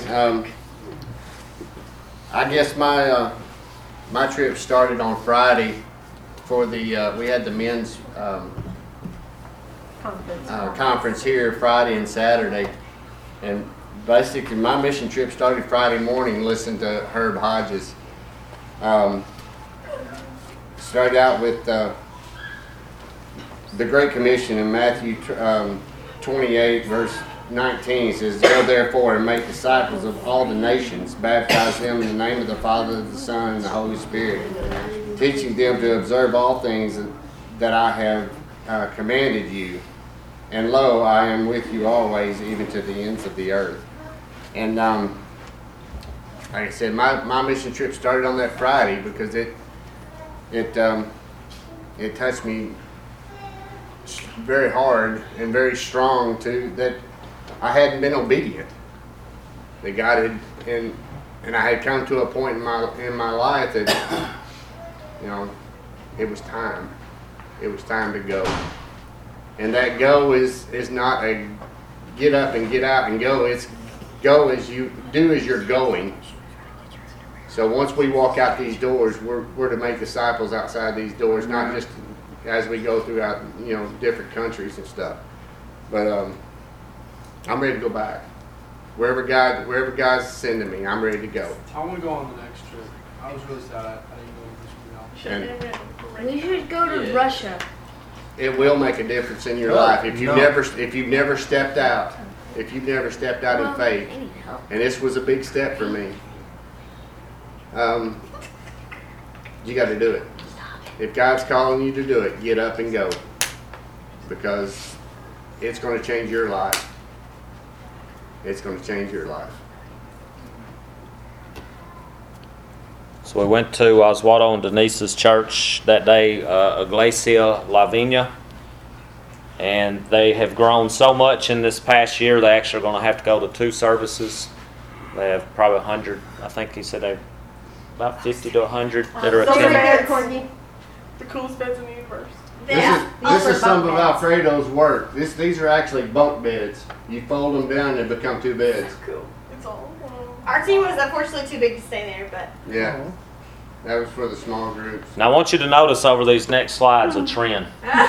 I guess my trip started on Friday for the, we had the men's conference here Friday and Saturday. And basically my mission trip started Friday morning, listening to Herb Hodges. Started out with the Great Commission in Matthew 28, verse 19 says, "Go therefore and make disciples of all the nations, baptize them in the name of the Father, the Son, and the Holy Spirit, teaching them to observe all things that I have commanded you. And lo, I am with you always, even to the ends of the earth." And like I said, my mission trip started on that Friday because it touched me very hard and very strong to that I hadn't been obedient. That God had, and I had come to a point in my life that, you know, it was time. It was time to go. And that go is not a get up and get out and go. It's go as you do as you're going. So once we walk out these doors, we're to make disciples outside these doors, not just as we go throughout, you know, different countries and stuff. But I'm ready to go back. Wherever God's sending me, I'm ready to go. I want to go on the next trip. I was really sad I didn't go this week. We should go to Russia. It will make a difference in your Oh, life if you've no. never stepped out. If you've never stepped out in faith, and this was a big step for me. You got to do it. If God's calling you to do it, get up and go, because it's going to change your life. It's going to change your life. So we went to Oswaldo and Denise's church that day, Iglesia La Viña. And they have grown so much in this past year, they actually are going to have to go to 2 services. They have probably 100, I think he said they about 50 to 100 that are So attending. bad. Courtney. The coolest beds in the universe. This is some of Alfredo's work. These are actually bunk beds. You fold them down and they become 2 beds. Cool. It's all. Our team was unfortunately too big to stay there, but Yeah, that was for the small groups. Now I want you to notice over these next slides a trend.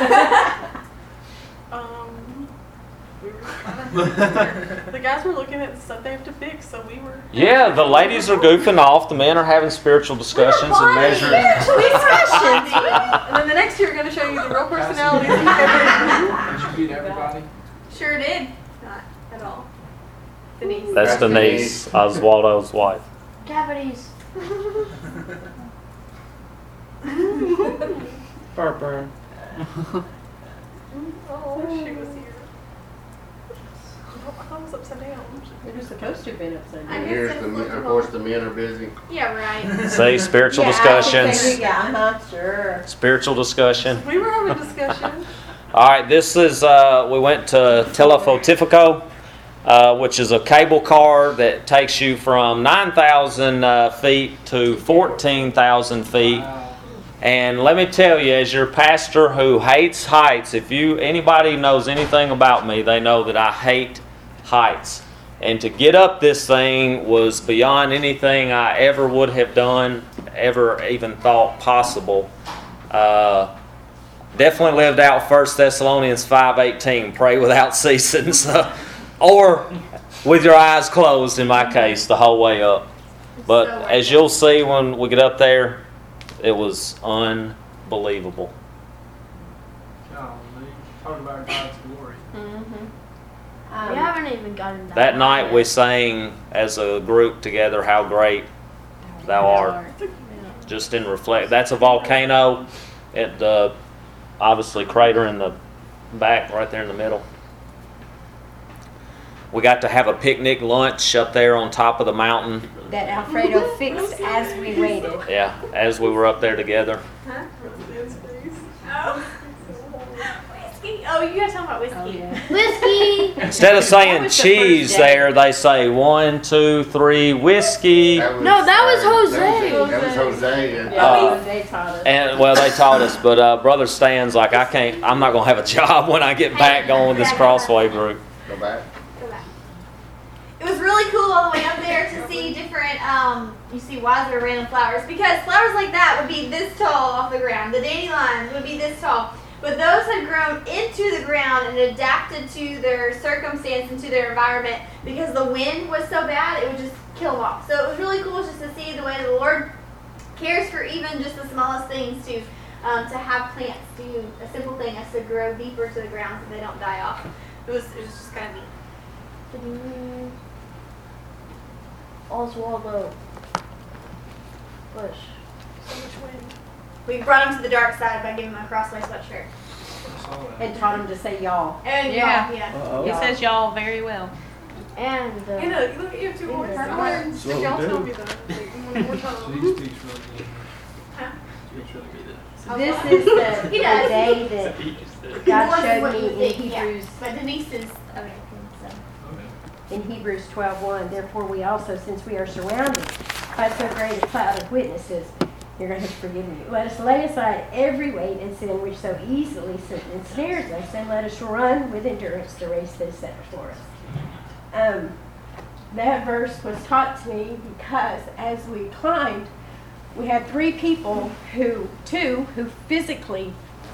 The guys were looking at the stuff they have to fix, so we were. Yeah, the ladies are goofing off, the men are having spiritual discussions and measuring. And then the next year, we're going to show you the real personalities. Did you beat everybody? sure did. Not at all. Denise. That's Denise, Oswaldo's wife. Cavities. Heartburn. Oh, she was here. I was upside down. It was supposed to have been upside I down. And guess here's it's of course the men are busy. Yeah, right. See, spiritual discussions. Yeah, sure. Spiritual discussion. We were having a discussion. All right, this is, we went to Telefotifico, which is a cable car that takes you from 9,000 feet to 14,000 feet. And let me tell you, as your pastor who hates heights, if anybody knows anything about me, they know that I hate heights. And to get up this thing was beyond anything I ever would have done, ever even thought possible. Definitely lived out 1 Thessalonians 5:18, pray without ceasing. So, or with your eyes closed in my case, the whole way up. But as you'll see when we get up there, it was unbelievable. Golly. Talking about God's glory. We haven't even gotten That night we sang as a group together, "How Great Thou Art." Just in reflect. That's a volcano at the, obviously, crater in the back, right there in the middle. We got to have a picnic lunch up there on top of the mountain. That Alfredo fixed as we waited. Yeah, as we were up there together. Huh? Oh. Whiskey. Oh, you guys talking about whiskey. Whiskey! Instead of saying was the cheese first day. there, they say 1, 2, 3, whiskey. No, that was Jose. That was Jose. And, They taught us. And well, they taught us, but Brother Stan's like, I'm not gonna have a job when I get back going with this Crossway group. go back. It was really cool all the way up there to see different, you see why there are random flowers. Because flowers like that would be this tall off the ground. The dandelions would be this tall. But those had grown into the ground and adapted to their circumstance and to their environment. Because the wind was so bad, it would just kill them off. So it was really cool just to see the way the Lord cares for even just the smallest things to have plants do a simple thing as to grow deeper to the ground so they don't die off. It was just kind of neat. Oswaldo Bush. So much wind. We brought him to the dark side by giving him a Crossway sweatshirt. I saw that. And taught him to say y'all. And Yeah. yeah. He says y'all very well. And You know, look, you have two more. That's Y'all tell me that. One more She time. speaks really good. Huh? She speaks really good. This is the He day does. that He just did. God More than showed what me you in think, Hebrews. Yeah. But Denise is American, so. Okay. In Hebrews 12:1, therefore we also, since we are surrounded by so great a cloud of witnesses, you're going to have to forgive me. Let us lay aside every weight and sin which so easily ensnares us, and let us run with endurance the race that is set before us. That verse was taught to me because as we climbed, we had two who physically,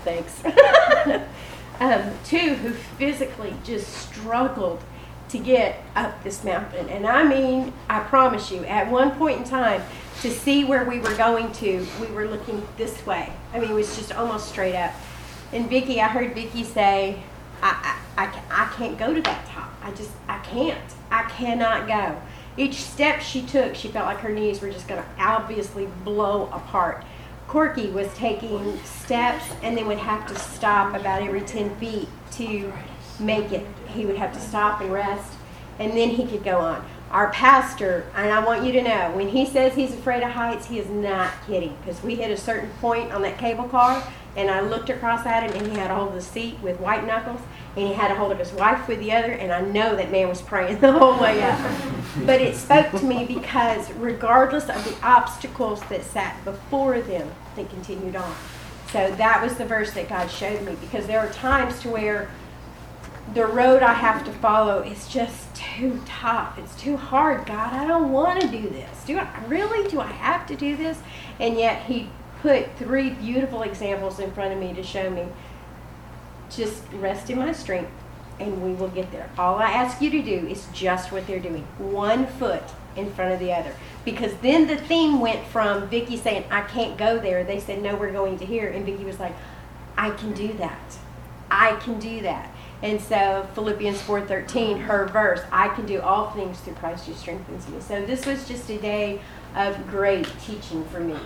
two who physically just struggled to get up this mountain. And I mean, I promise you, at one point in time, to see where we were going to, we were looking this way. I mean, it was just almost straight up. And Vicki, I heard Vicki say, I can't go to that top. I cannot go. Each step she took, she felt like her knees were just going to obviously blow apart. Corky was taking steps and then would have to stop about every 10 feet to make it. He would have to stop and rest, and then he could go on. Our pastor, and I want you to know, when he says he's afraid of heights, he is not kidding, because we hit a certain point on that cable car, and I looked across at him, and he had a hold of the seat with white knuckles, and he had a hold of his wife with the other, and I know that man was praying the whole way up. But it spoke to me because regardless of the obstacles that sat before them, they continued on. So that was the verse that God showed me, because there are times to where the road I have to follow is just too tough. It's too hard. God, I don't want to do this. Do I have to do this? And yet he put 3 beautiful examples in front of me to show me, just rest in my strength and we will get there. All I ask you to do is just what they're doing. 1 foot in front of the other. Because then the theme went from Vicki saying, I can't go there. They said, no, we're going to here. And Vicki was like, I can do that. I can do that. And so Philippians 4:13, her verse, I can do all things through Christ who strengthens me. So this was just a day of great teaching for me.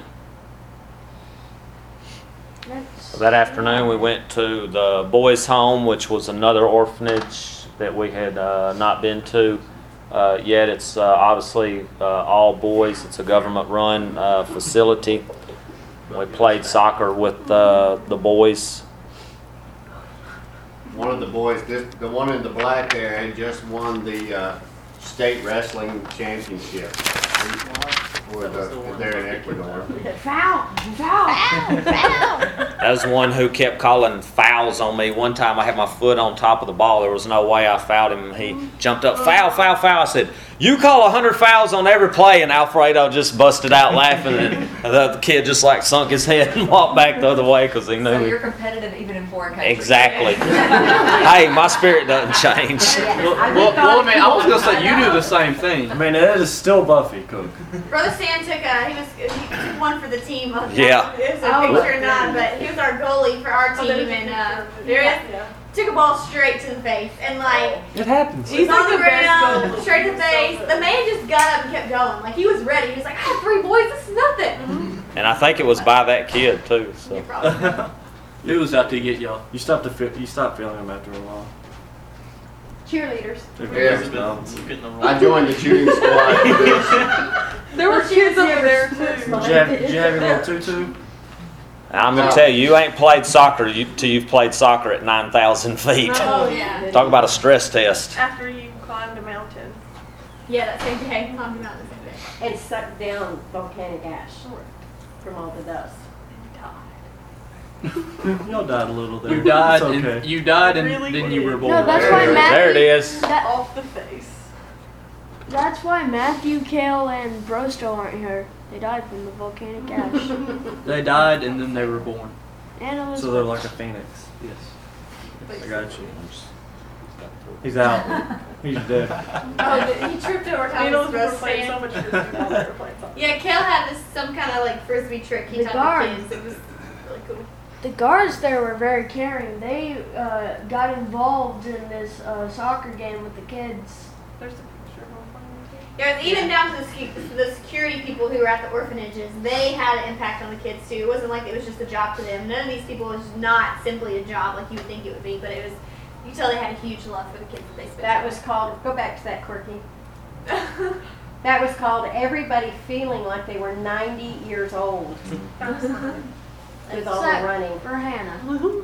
That afternoon we went to the boys' home, which was another orphanage that we had not been to yet. It's obviously all boys. It's a government-run facility. We played soccer with the boys. One of the boys, the one in the black there, had just won the state wrestling championship. They're in Ecuador. Foul! That was one who kept calling fouls on me. One time I had my foot on top of the ball. There was no way I fouled him. He jumped up, foul. I said, you call 100 fouls on every play, and Alfredo just busted out laughing. And the kid just like sunk his head and walked back the other way because he knew. So you're competitive even in foreign countries. Exactly. Hey, my spirit doesn't change. Well, I mean, I was gonna say you do the same thing. I mean, it is still Buffy Cook. Brother Stan took he took one for the team. Yeah. It was a picture or not, but he was our goalie for our team, and there is took a ball straight to the face and like It happens. He's was on like the the best ground, goalie. straight to the face. The man just got up and kept going. Like he was ready. He was like, I have 3 boys. This is nothing. And I think it was by that kid too. So. You probably know. It was out to get y'all. You stop feeling them after a while. Cheerleaders. They're Yeah. dumb. Getting them I joined the shooting squad for this. There were kids over there too. Did you have your little tutu? I'm gonna tell you, you ain't played soccer till you've played soccer at 9,000 feet. Oh yeah. Talk about a stress test. After you climbed a mountain. Yeah, that same day. I'm not the same day. And sucked down volcanic ash from all the dust. Y'all died a little there. You died, It's okay. and you died, and Really then you were weird. born. No, that's why Matthew. There it is. Off the face. That's why Matthew, Kale, and Brosto aren't here. They died from the volcanic ash. They died, and then they were born. And it was So they're like a phoenix. Yes. I got you. He's out. He's dead. Oh, he tripped over Needles Thomas were Rose playing so fan. much frisbee while they were playing soccer. Yeah, Kale had some kind of like frisbee trick he The taught guard. the kids. It was really cool. The guards there were very caring. They got involved in this soccer game with the kids. There's a picture of one. Yeah, it was even down to the security people who were at the orphanages. They had an impact on the kids too. It wasn't like it was just a job to them. None of these people was not simply a job like you would think it would be, but it was. You tell they had a huge love for the kids that they spent. That was called, go back to that, Quirky. That was called everybody feeling like they were 90 years old with all the Except running. for Hannah.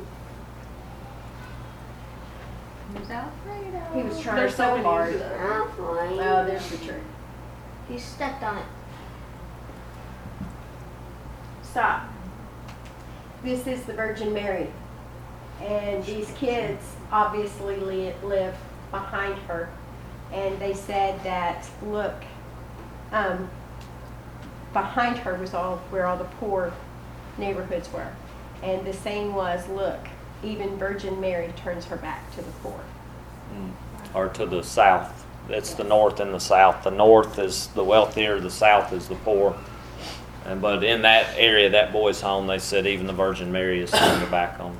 He was trying There's so so many hard. of them. Oh, there's the trick. He stepped on it. Stop. This is the Virgin Mary. And these kids obviously live behind her. And they said that, look, behind her was where all the poor neighborhoods were. And the saying was, look, even Virgin Mary turns her back to the poor. Or to the south. It's the north and the south. The north is the wealthier, the south is the poor. But in that area, that boys' home, they said even the Virgin Mary is turned her back on.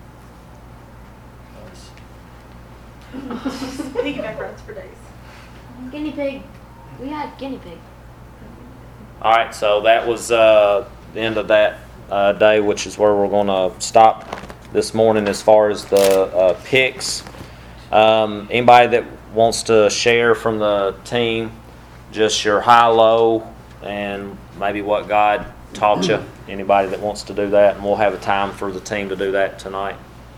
Piggyback rides for days. Guinea pig. We had guinea pig. All right, so that was the end of that day, which is where we're going to stop this morning as far as the picks. Anybody that wants to share from the team, just your high-low and maybe what God taught you. Anybody that wants to do that, and we'll have a time for the team to do that tonight.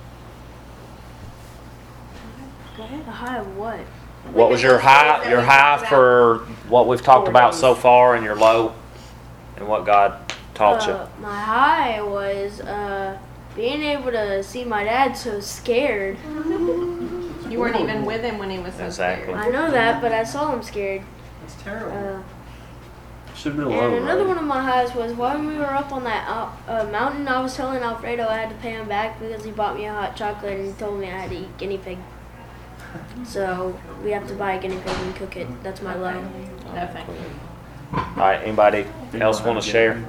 Go ahead. A high of what? What was your high? Your high for what we've talked about so far, and your low, and what God taught you. My high was being able to see my dad so scared. You weren't even with him when he was so Exactly. I know that, but I saw him scared. That's terrible. Should be low, And another right? one of my highs was when we were up on that mountain, I was telling Alfredo I had to pay him back because he bought me a hot chocolate and he told me I had to eat guinea pig. So we have to buy a guinea pig and cook it. That's my low. No, thank you. All right. Anybody else want to share?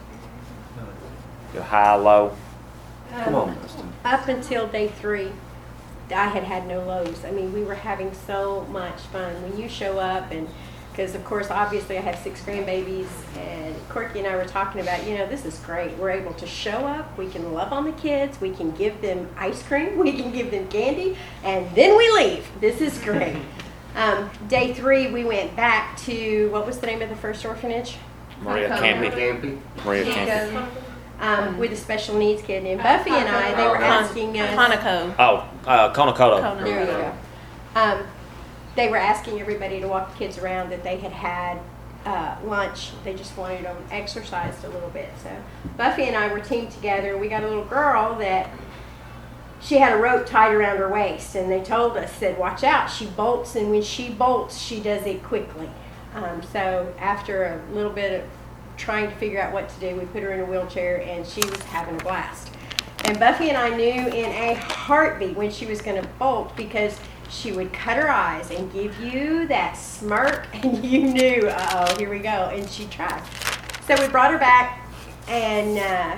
Your high, low. Come on, Preston. Up until day 3, I had no lows. I mean, we were having so much fun. When you show up, and because of course, obviously, I have 6 grandbabies, and Corky and I were talking about, this is great. We're able to show up. We can love on the kids. We can give them ice cream. We can give them candy, and then we leave. This is great. Day 3, we went back to, what was the name of the first orphanage? Maria Campy. Campy. Maria Campy. With a special needs kid. And Buffy and I, they were asking us. Hanako. Oh, Konakoto. There you go. They were asking everybody to walk the kids around that they had lunch. They just wanted them exercised a little bit. So Buffy and I were teamed together. We got a little girl that she had a rope tied around her waist, and they told us, said, watch out, she bolts, and when she bolts, she does it quickly. So after a little bit of trying to figure out what to do, we put her in a wheelchair, and she was having a blast. And Buffy and I knew in a heartbeat when she was going to bolt, because she would cut her eyes and give you that smirk, and you knew, uh-oh, here we go, and she tried. So we brought her back, and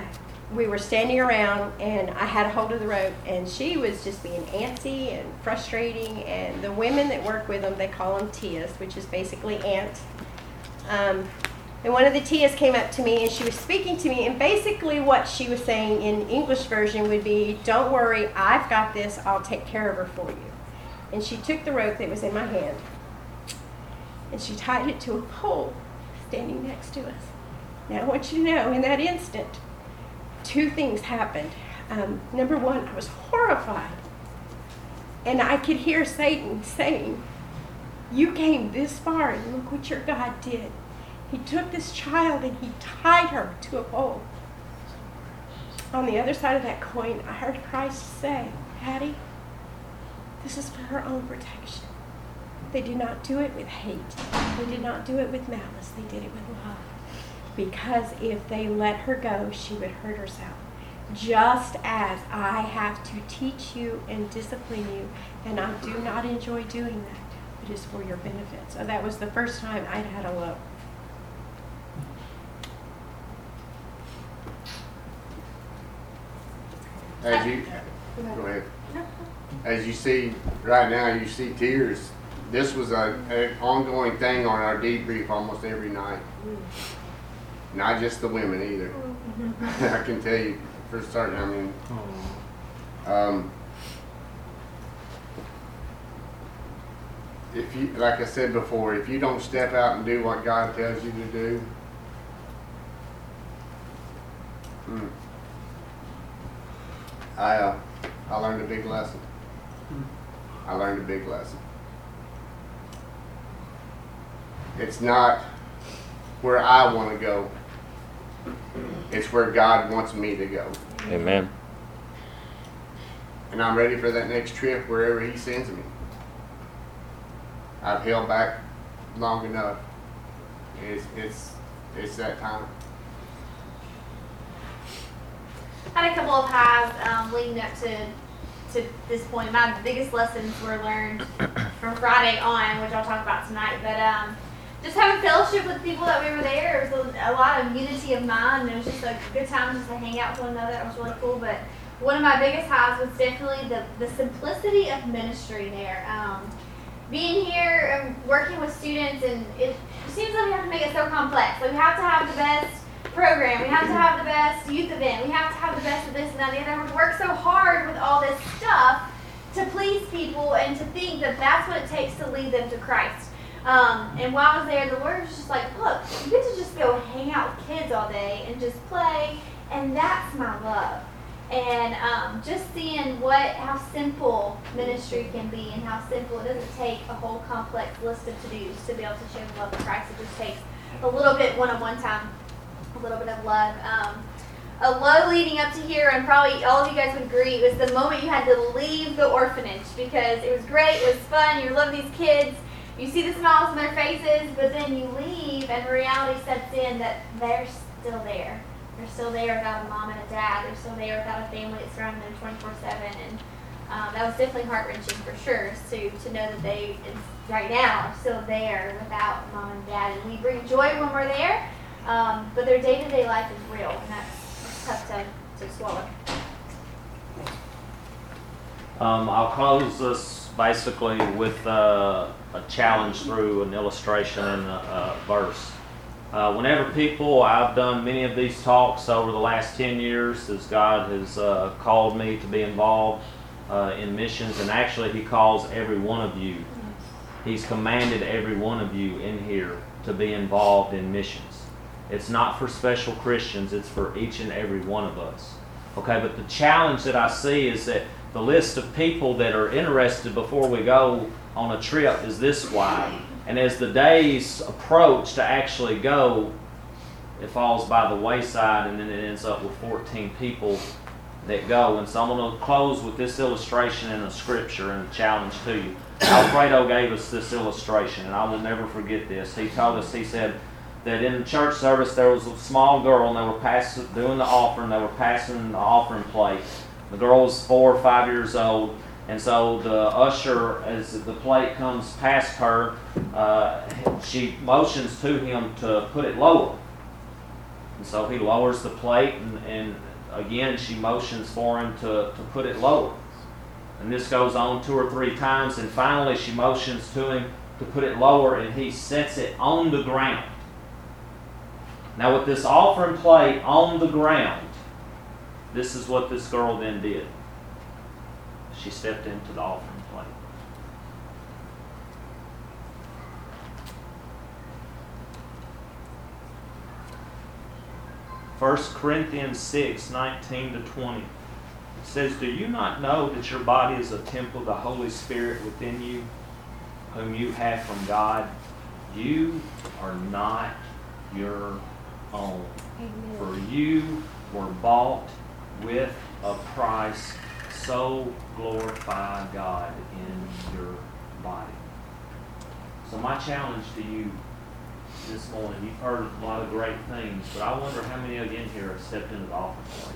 we were standing around, and I had a hold of the rope, and she was just being antsy and frustrating. And the women that work with them, they call them tias, which is basically aunts. And one of the tias came up to me, and she was speaking to me, and basically what she was saying in English version would be, "Don't worry, I've got this. I'll take care of her for you." And she took the rope that was in my hand, and she tied it to a pole standing next to us. Now I want you to know, in that instant, two things happened. Number one, I was horrified. And I could hear Satan saying, "You came this far, and look what your God did. He took this child and he tied her to a pole." On the other side of that coin, I heard Christ say, "Patty, this is for her own protection. They did not do it with hate. They did not do it with malice. They did it with love. Because if they let her go, she would hurt herself. Just as I have to teach you and discipline you, and I do not enjoy doing that. It is for your benefit." So that was the first time I'd had a low. As you, go ahead. As you see right now, you see tears. This was an ongoing thing on our debrief almost every night. Not just the women either. I can tell you, for starting, I mean, if you, like I said before, if you don't step out and do what God tells you to do, I learned a big lesson. I learned a big lesson. It's not where I want to go. It's where God wants me to go. Amen. And I'm ready for that next trip wherever He sends me. I've held back long enough. It's that time. I had a couple of highs leading up to this point. My biggest lessons were learned from Friday on, which I'll talk about tonight. But just having fellowship with the people that we were there, it was a lot of unity of mind. It was just a good time just to hang out with one another. It was really cool. But one of my biggest highs was definitely the simplicity of ministry there. Being here and working with students, and it seems like we have to make it so complex. Like we have to have the best program, we have to have the best youth event, we have to have the best of this and that and the other. We work so hard with all this stuff to please people and to think that that's what it takes to lead them to Christ. And while I was there, the Lord was just like, look, you get to just go hang out with kids all day and just play, and that's my love. And just seeing how simple ministry can be and how simple it doesn't take a whole complex list of to-dos to be able to share the love of Christ. It just takes a little bit one-on-one time, a little bit of love. A low leading up to here, and probably all of you guys would agree, was the moment you had to leave the orphanage, because it was great, it was fun, you love these kids, you see the smiles on their faces, but then you leave and reality sets in that they're still there. They're still there without a mom and a dad. They're still there without a family that's surrounding them 24/7. And that was definitely heart-wrenching for sure, to know that they, right now, are still there without mom and dad. And we bring joy when we're there, but their day-to-day life is real, and that's tough to swallow. I'll close this basically with a challenge through an illustration and a verse. Whenever I've done many of these talks over the last 10 years as God has called me to be involved in missions, and actually He calls every one of you. He's commanded every one of you in here to be involved in missions. It's not for special Christians, it's for each and every one of us. Okay, but the challenge that I see is that the list of people that are interested before we go on a trip is this wide. And as the days approach to actually go, it falls by the wayside, and then it ends up with 14 people that go. And so I'm going to close with this illustration and a scripture and a challenge to you. Alfredo gave us this illustration, and I will never forget this. He told us, he said that in the church service there was a small girl, and they were doing the offering, they were passing the offering plate. The girl was 4 or 5 years old. And so the usher, as the plate comes past her, she motions to him to put it lower. And so he lowers the plate and again, she motions for him to put it lower. And this goes on 2 or 3 times, and finally she motions to him to put it lower, and he sets it on the ground. Now with this offering plate on the ground, this is what this girl then did. She stepped into the offering plate. First Corinthians 6:19-20 says, "Do you not know that your body is a temple of the Holy Spirit within you, whom you have from God? You are not your own. For you were bought with a price, so glorify God in your body." So my challenge to you this morning, you've heard a lot of great things, but I wonder how many of you in here have stepped into the offering plate.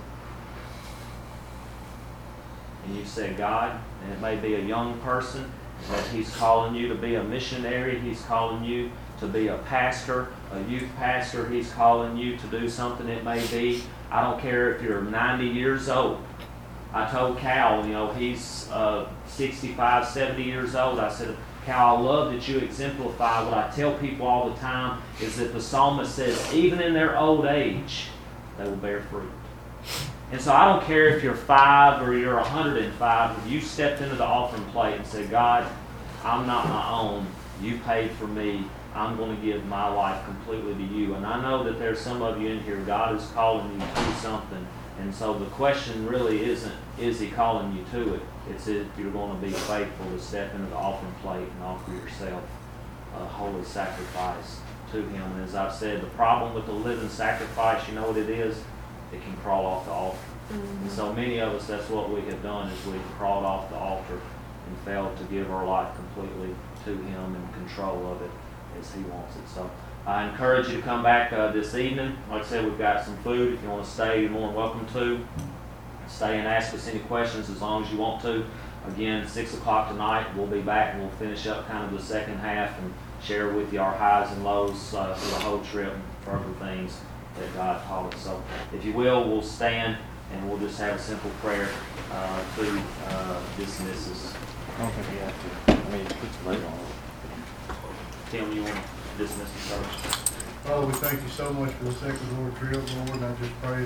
And you say, God, and it may be a young person, that He's calling you to be a missionary, He's calling you to be a pastor, a youth pastor, He's calling you to do something. It may be, I don't care if you're 90 years old. I told Cal, he's 65, 70 years old. I said, Cal, I love that you exemplify what I tell people all the time, is that the psalmist says, even in their old age, they will bear fruit. And so I don't care if you're 5 or you're 105, if you stepped into the offering plate and said, God, I'm not my own. You paid for me. I'm going to give my life completely to you. And I know that there's some of you in here, God is calling you to something. And so the question really isn't, is He calling you to it? It's if you're going to be faithful to step into the offering plate and offer yourself a holy sacrifice to Him. And as I've said, the problem with the living sacrifice, you know what it is? It can crawl off the altar. Mm-hmm. And so many of us, that's what we have done, is we've crawled off the altar and failed to give our life completely to Him and control of it as He wants it. So I encourage you to come back this evening. Like I said, we've got some food. If you want to stay, you're more than welcome to. Stay and ask us any questions as long as you want to. Again, 6 o'clock tonight, we'll be back and we'll finish up kind of the second half and share with you our highs and lows for the whole trip and further things that God taught us. So if you will, we'll stand and we'll just have a simple prayer to dismiss us. I don't think we have to. I mean, it's late on it. Tim, you want to dismiss the service? Father, we thank you so much for the second Lord trip, Lord, and I just pray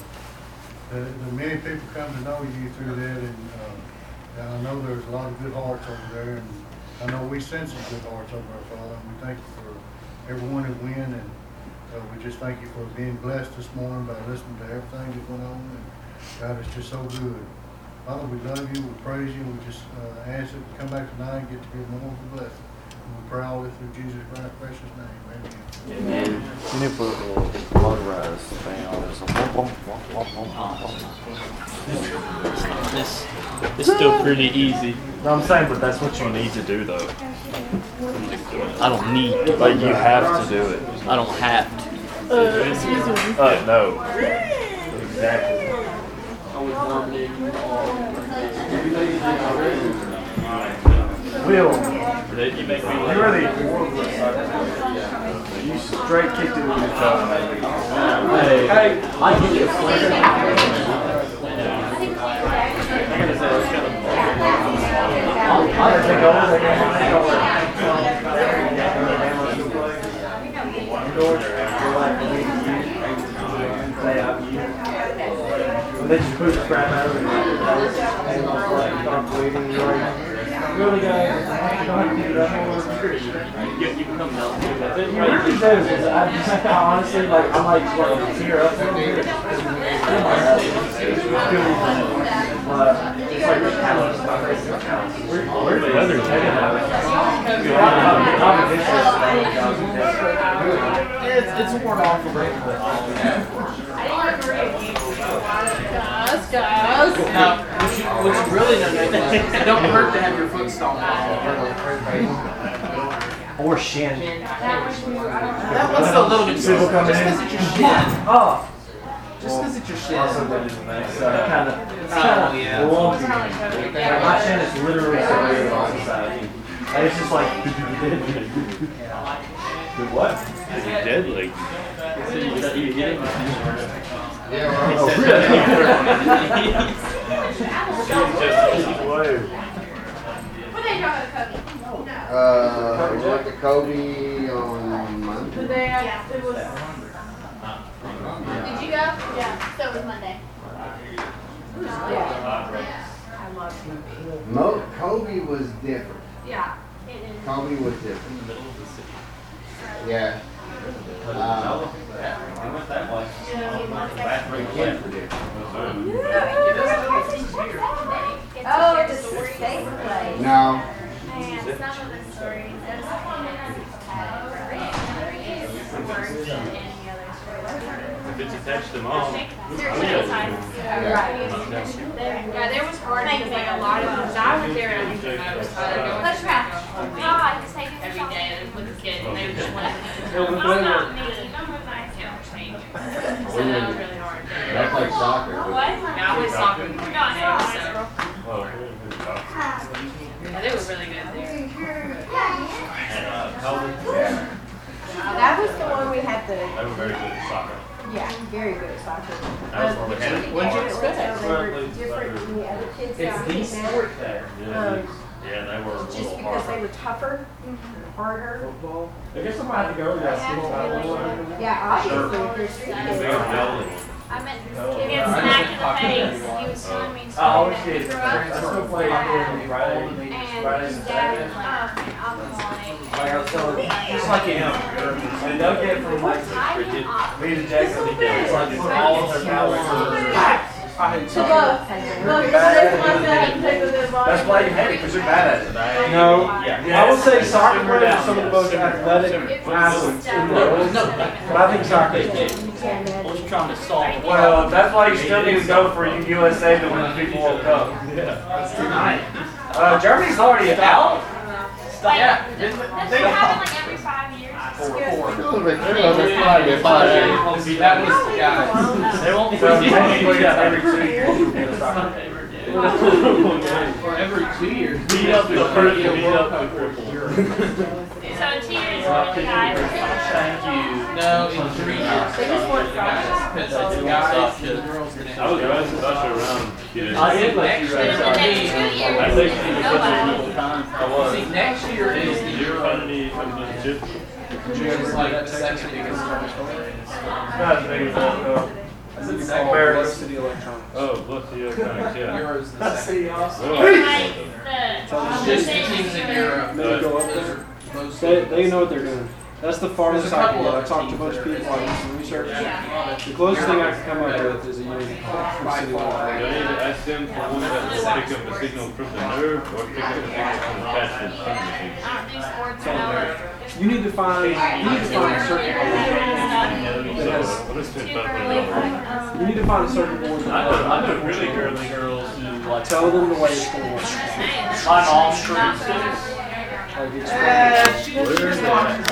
that many people come to know you through that, and I know there's a lot of good hearts over there, and I know we sense some good hearts over there, Father, and we thank you for everyone who went, and we just thank you for being blessed this morning by listening to everything that went on, and God, it's just so good. Father, we love you, we praise you, we just ask that you come back tonight and get to hear more of the blessing. And we pray all this through Jesus Christ's precious name. Amen. Amen. You need to put a little motorized thing on this. It's still pretty easy. No, I'm saying, but that's what you need to do, though. I don't need to. Like, you have to do it. I don't have to. No. Exactly. Will, You make me you really, you straight kicked it with your toe. Hey, I give you a flavor. They just put the crap out of it and bleeding. Really, guys, I don't have to do that whole You become numb. It really does. I just honestly, like, I might tear up a little bit. It's like this counts. Where's the weather? It's worn off a bit. Guys. Now, what you really know, it don't hurt to have your foot stomped Or shin. That was a little bit People coming in. Just because it's your shin. Oh. Just because it's your shin. Also, that is nice. Kind of lumpy. My shin is literally separated off the side. And it's just like. Good what? Dead leg. Yeah, Oh, Where they drove to Kobe? we went to Kobe on Monday. The day after, Yeah. it was, Did you go? Yeah. So it was Monday. Kobe was different. Yeah. It is. Kobe was different. Yeah. I went that way. The kids were different. Oh, it's a safe place. No. And some of the stories, those worse than any other story. If it's attached to mom. Stereotypes. Yeah, there was hard because like a lot of them. I was there and I think the most Let's try. God, just take it every day with the kids and they would just want to. Yeah, I'm not me. I'm a nice young change. So that was really hard. I played soccer. What? Yeah, I was soccer. No, I know. Oh, Yeah, they were really good there. That was the one we had the, they were very good at soccer. yeah, very good at soccer. That was where we had it. What'd you expect? They were different than the other kids It's down the in sport there. Yeah, they were a Just little because they harder. were tougher, harder. I guess I'm gonna have to go to that school. Yeah, obviously, if there's three They kids. were jelly. I met this He kid. had smack in the face. He was telling me I always stories get. that he grew up I still play Friday, Friday And and his Saturday. dad was alcoholic. Like I was telling, just like him, and they'll get from like me to Jackson, it's like it's all of their calories. So look, that's why I said I can take the dead body. That's why you hate it, because you're bad at it. No, Yeah. I would say soccer players are some of the most athletic athletes in the world, but I think soccer is good. What you trying to solve? Well, that's why you still need to go for USA to win the FIFA World Cup. Yeah. Tonight. Germany's already out. Yeah. Does it happen like every 5 years? Four. It was 5 years. That was, guys. They won't So technically, every 2 years you get a soccer game. For every 2 years. Beat up the cripple, beat up the cripple. So 2 years ago, the guy was Thank you. No, in 3 years. They just want Guys, because the guys and the girls didn't. I was racing Sasha around, kid. I did let you in race. the next 2 years. I think she was such a Nobody. little time. I was. See, next year is the You're Euro. funny, I'm just chip. It's like the second biggest sport. Not as big as that, though. America City Electronics. Oh, bless the electronics, yeah. Euro's the That's second. the awesome. Oh, Like It's just the teams in Europe. They go up there. They know what they're doing. That's the farthest There's a I can couple get. I of talked to a bunch of people, I did some research. The closest thing I can come up with is a unit from City Do I Electronics. need to ask them for one that will pick up the signal from the nerve or pick up the signal from the attached to the I machine? don't do sports at all. You need to find a circuit board that has, What is it about you need to find a circuit board I that know really girly girls who like tell them the way it's going to work. My mom streets. Like it's She was watching.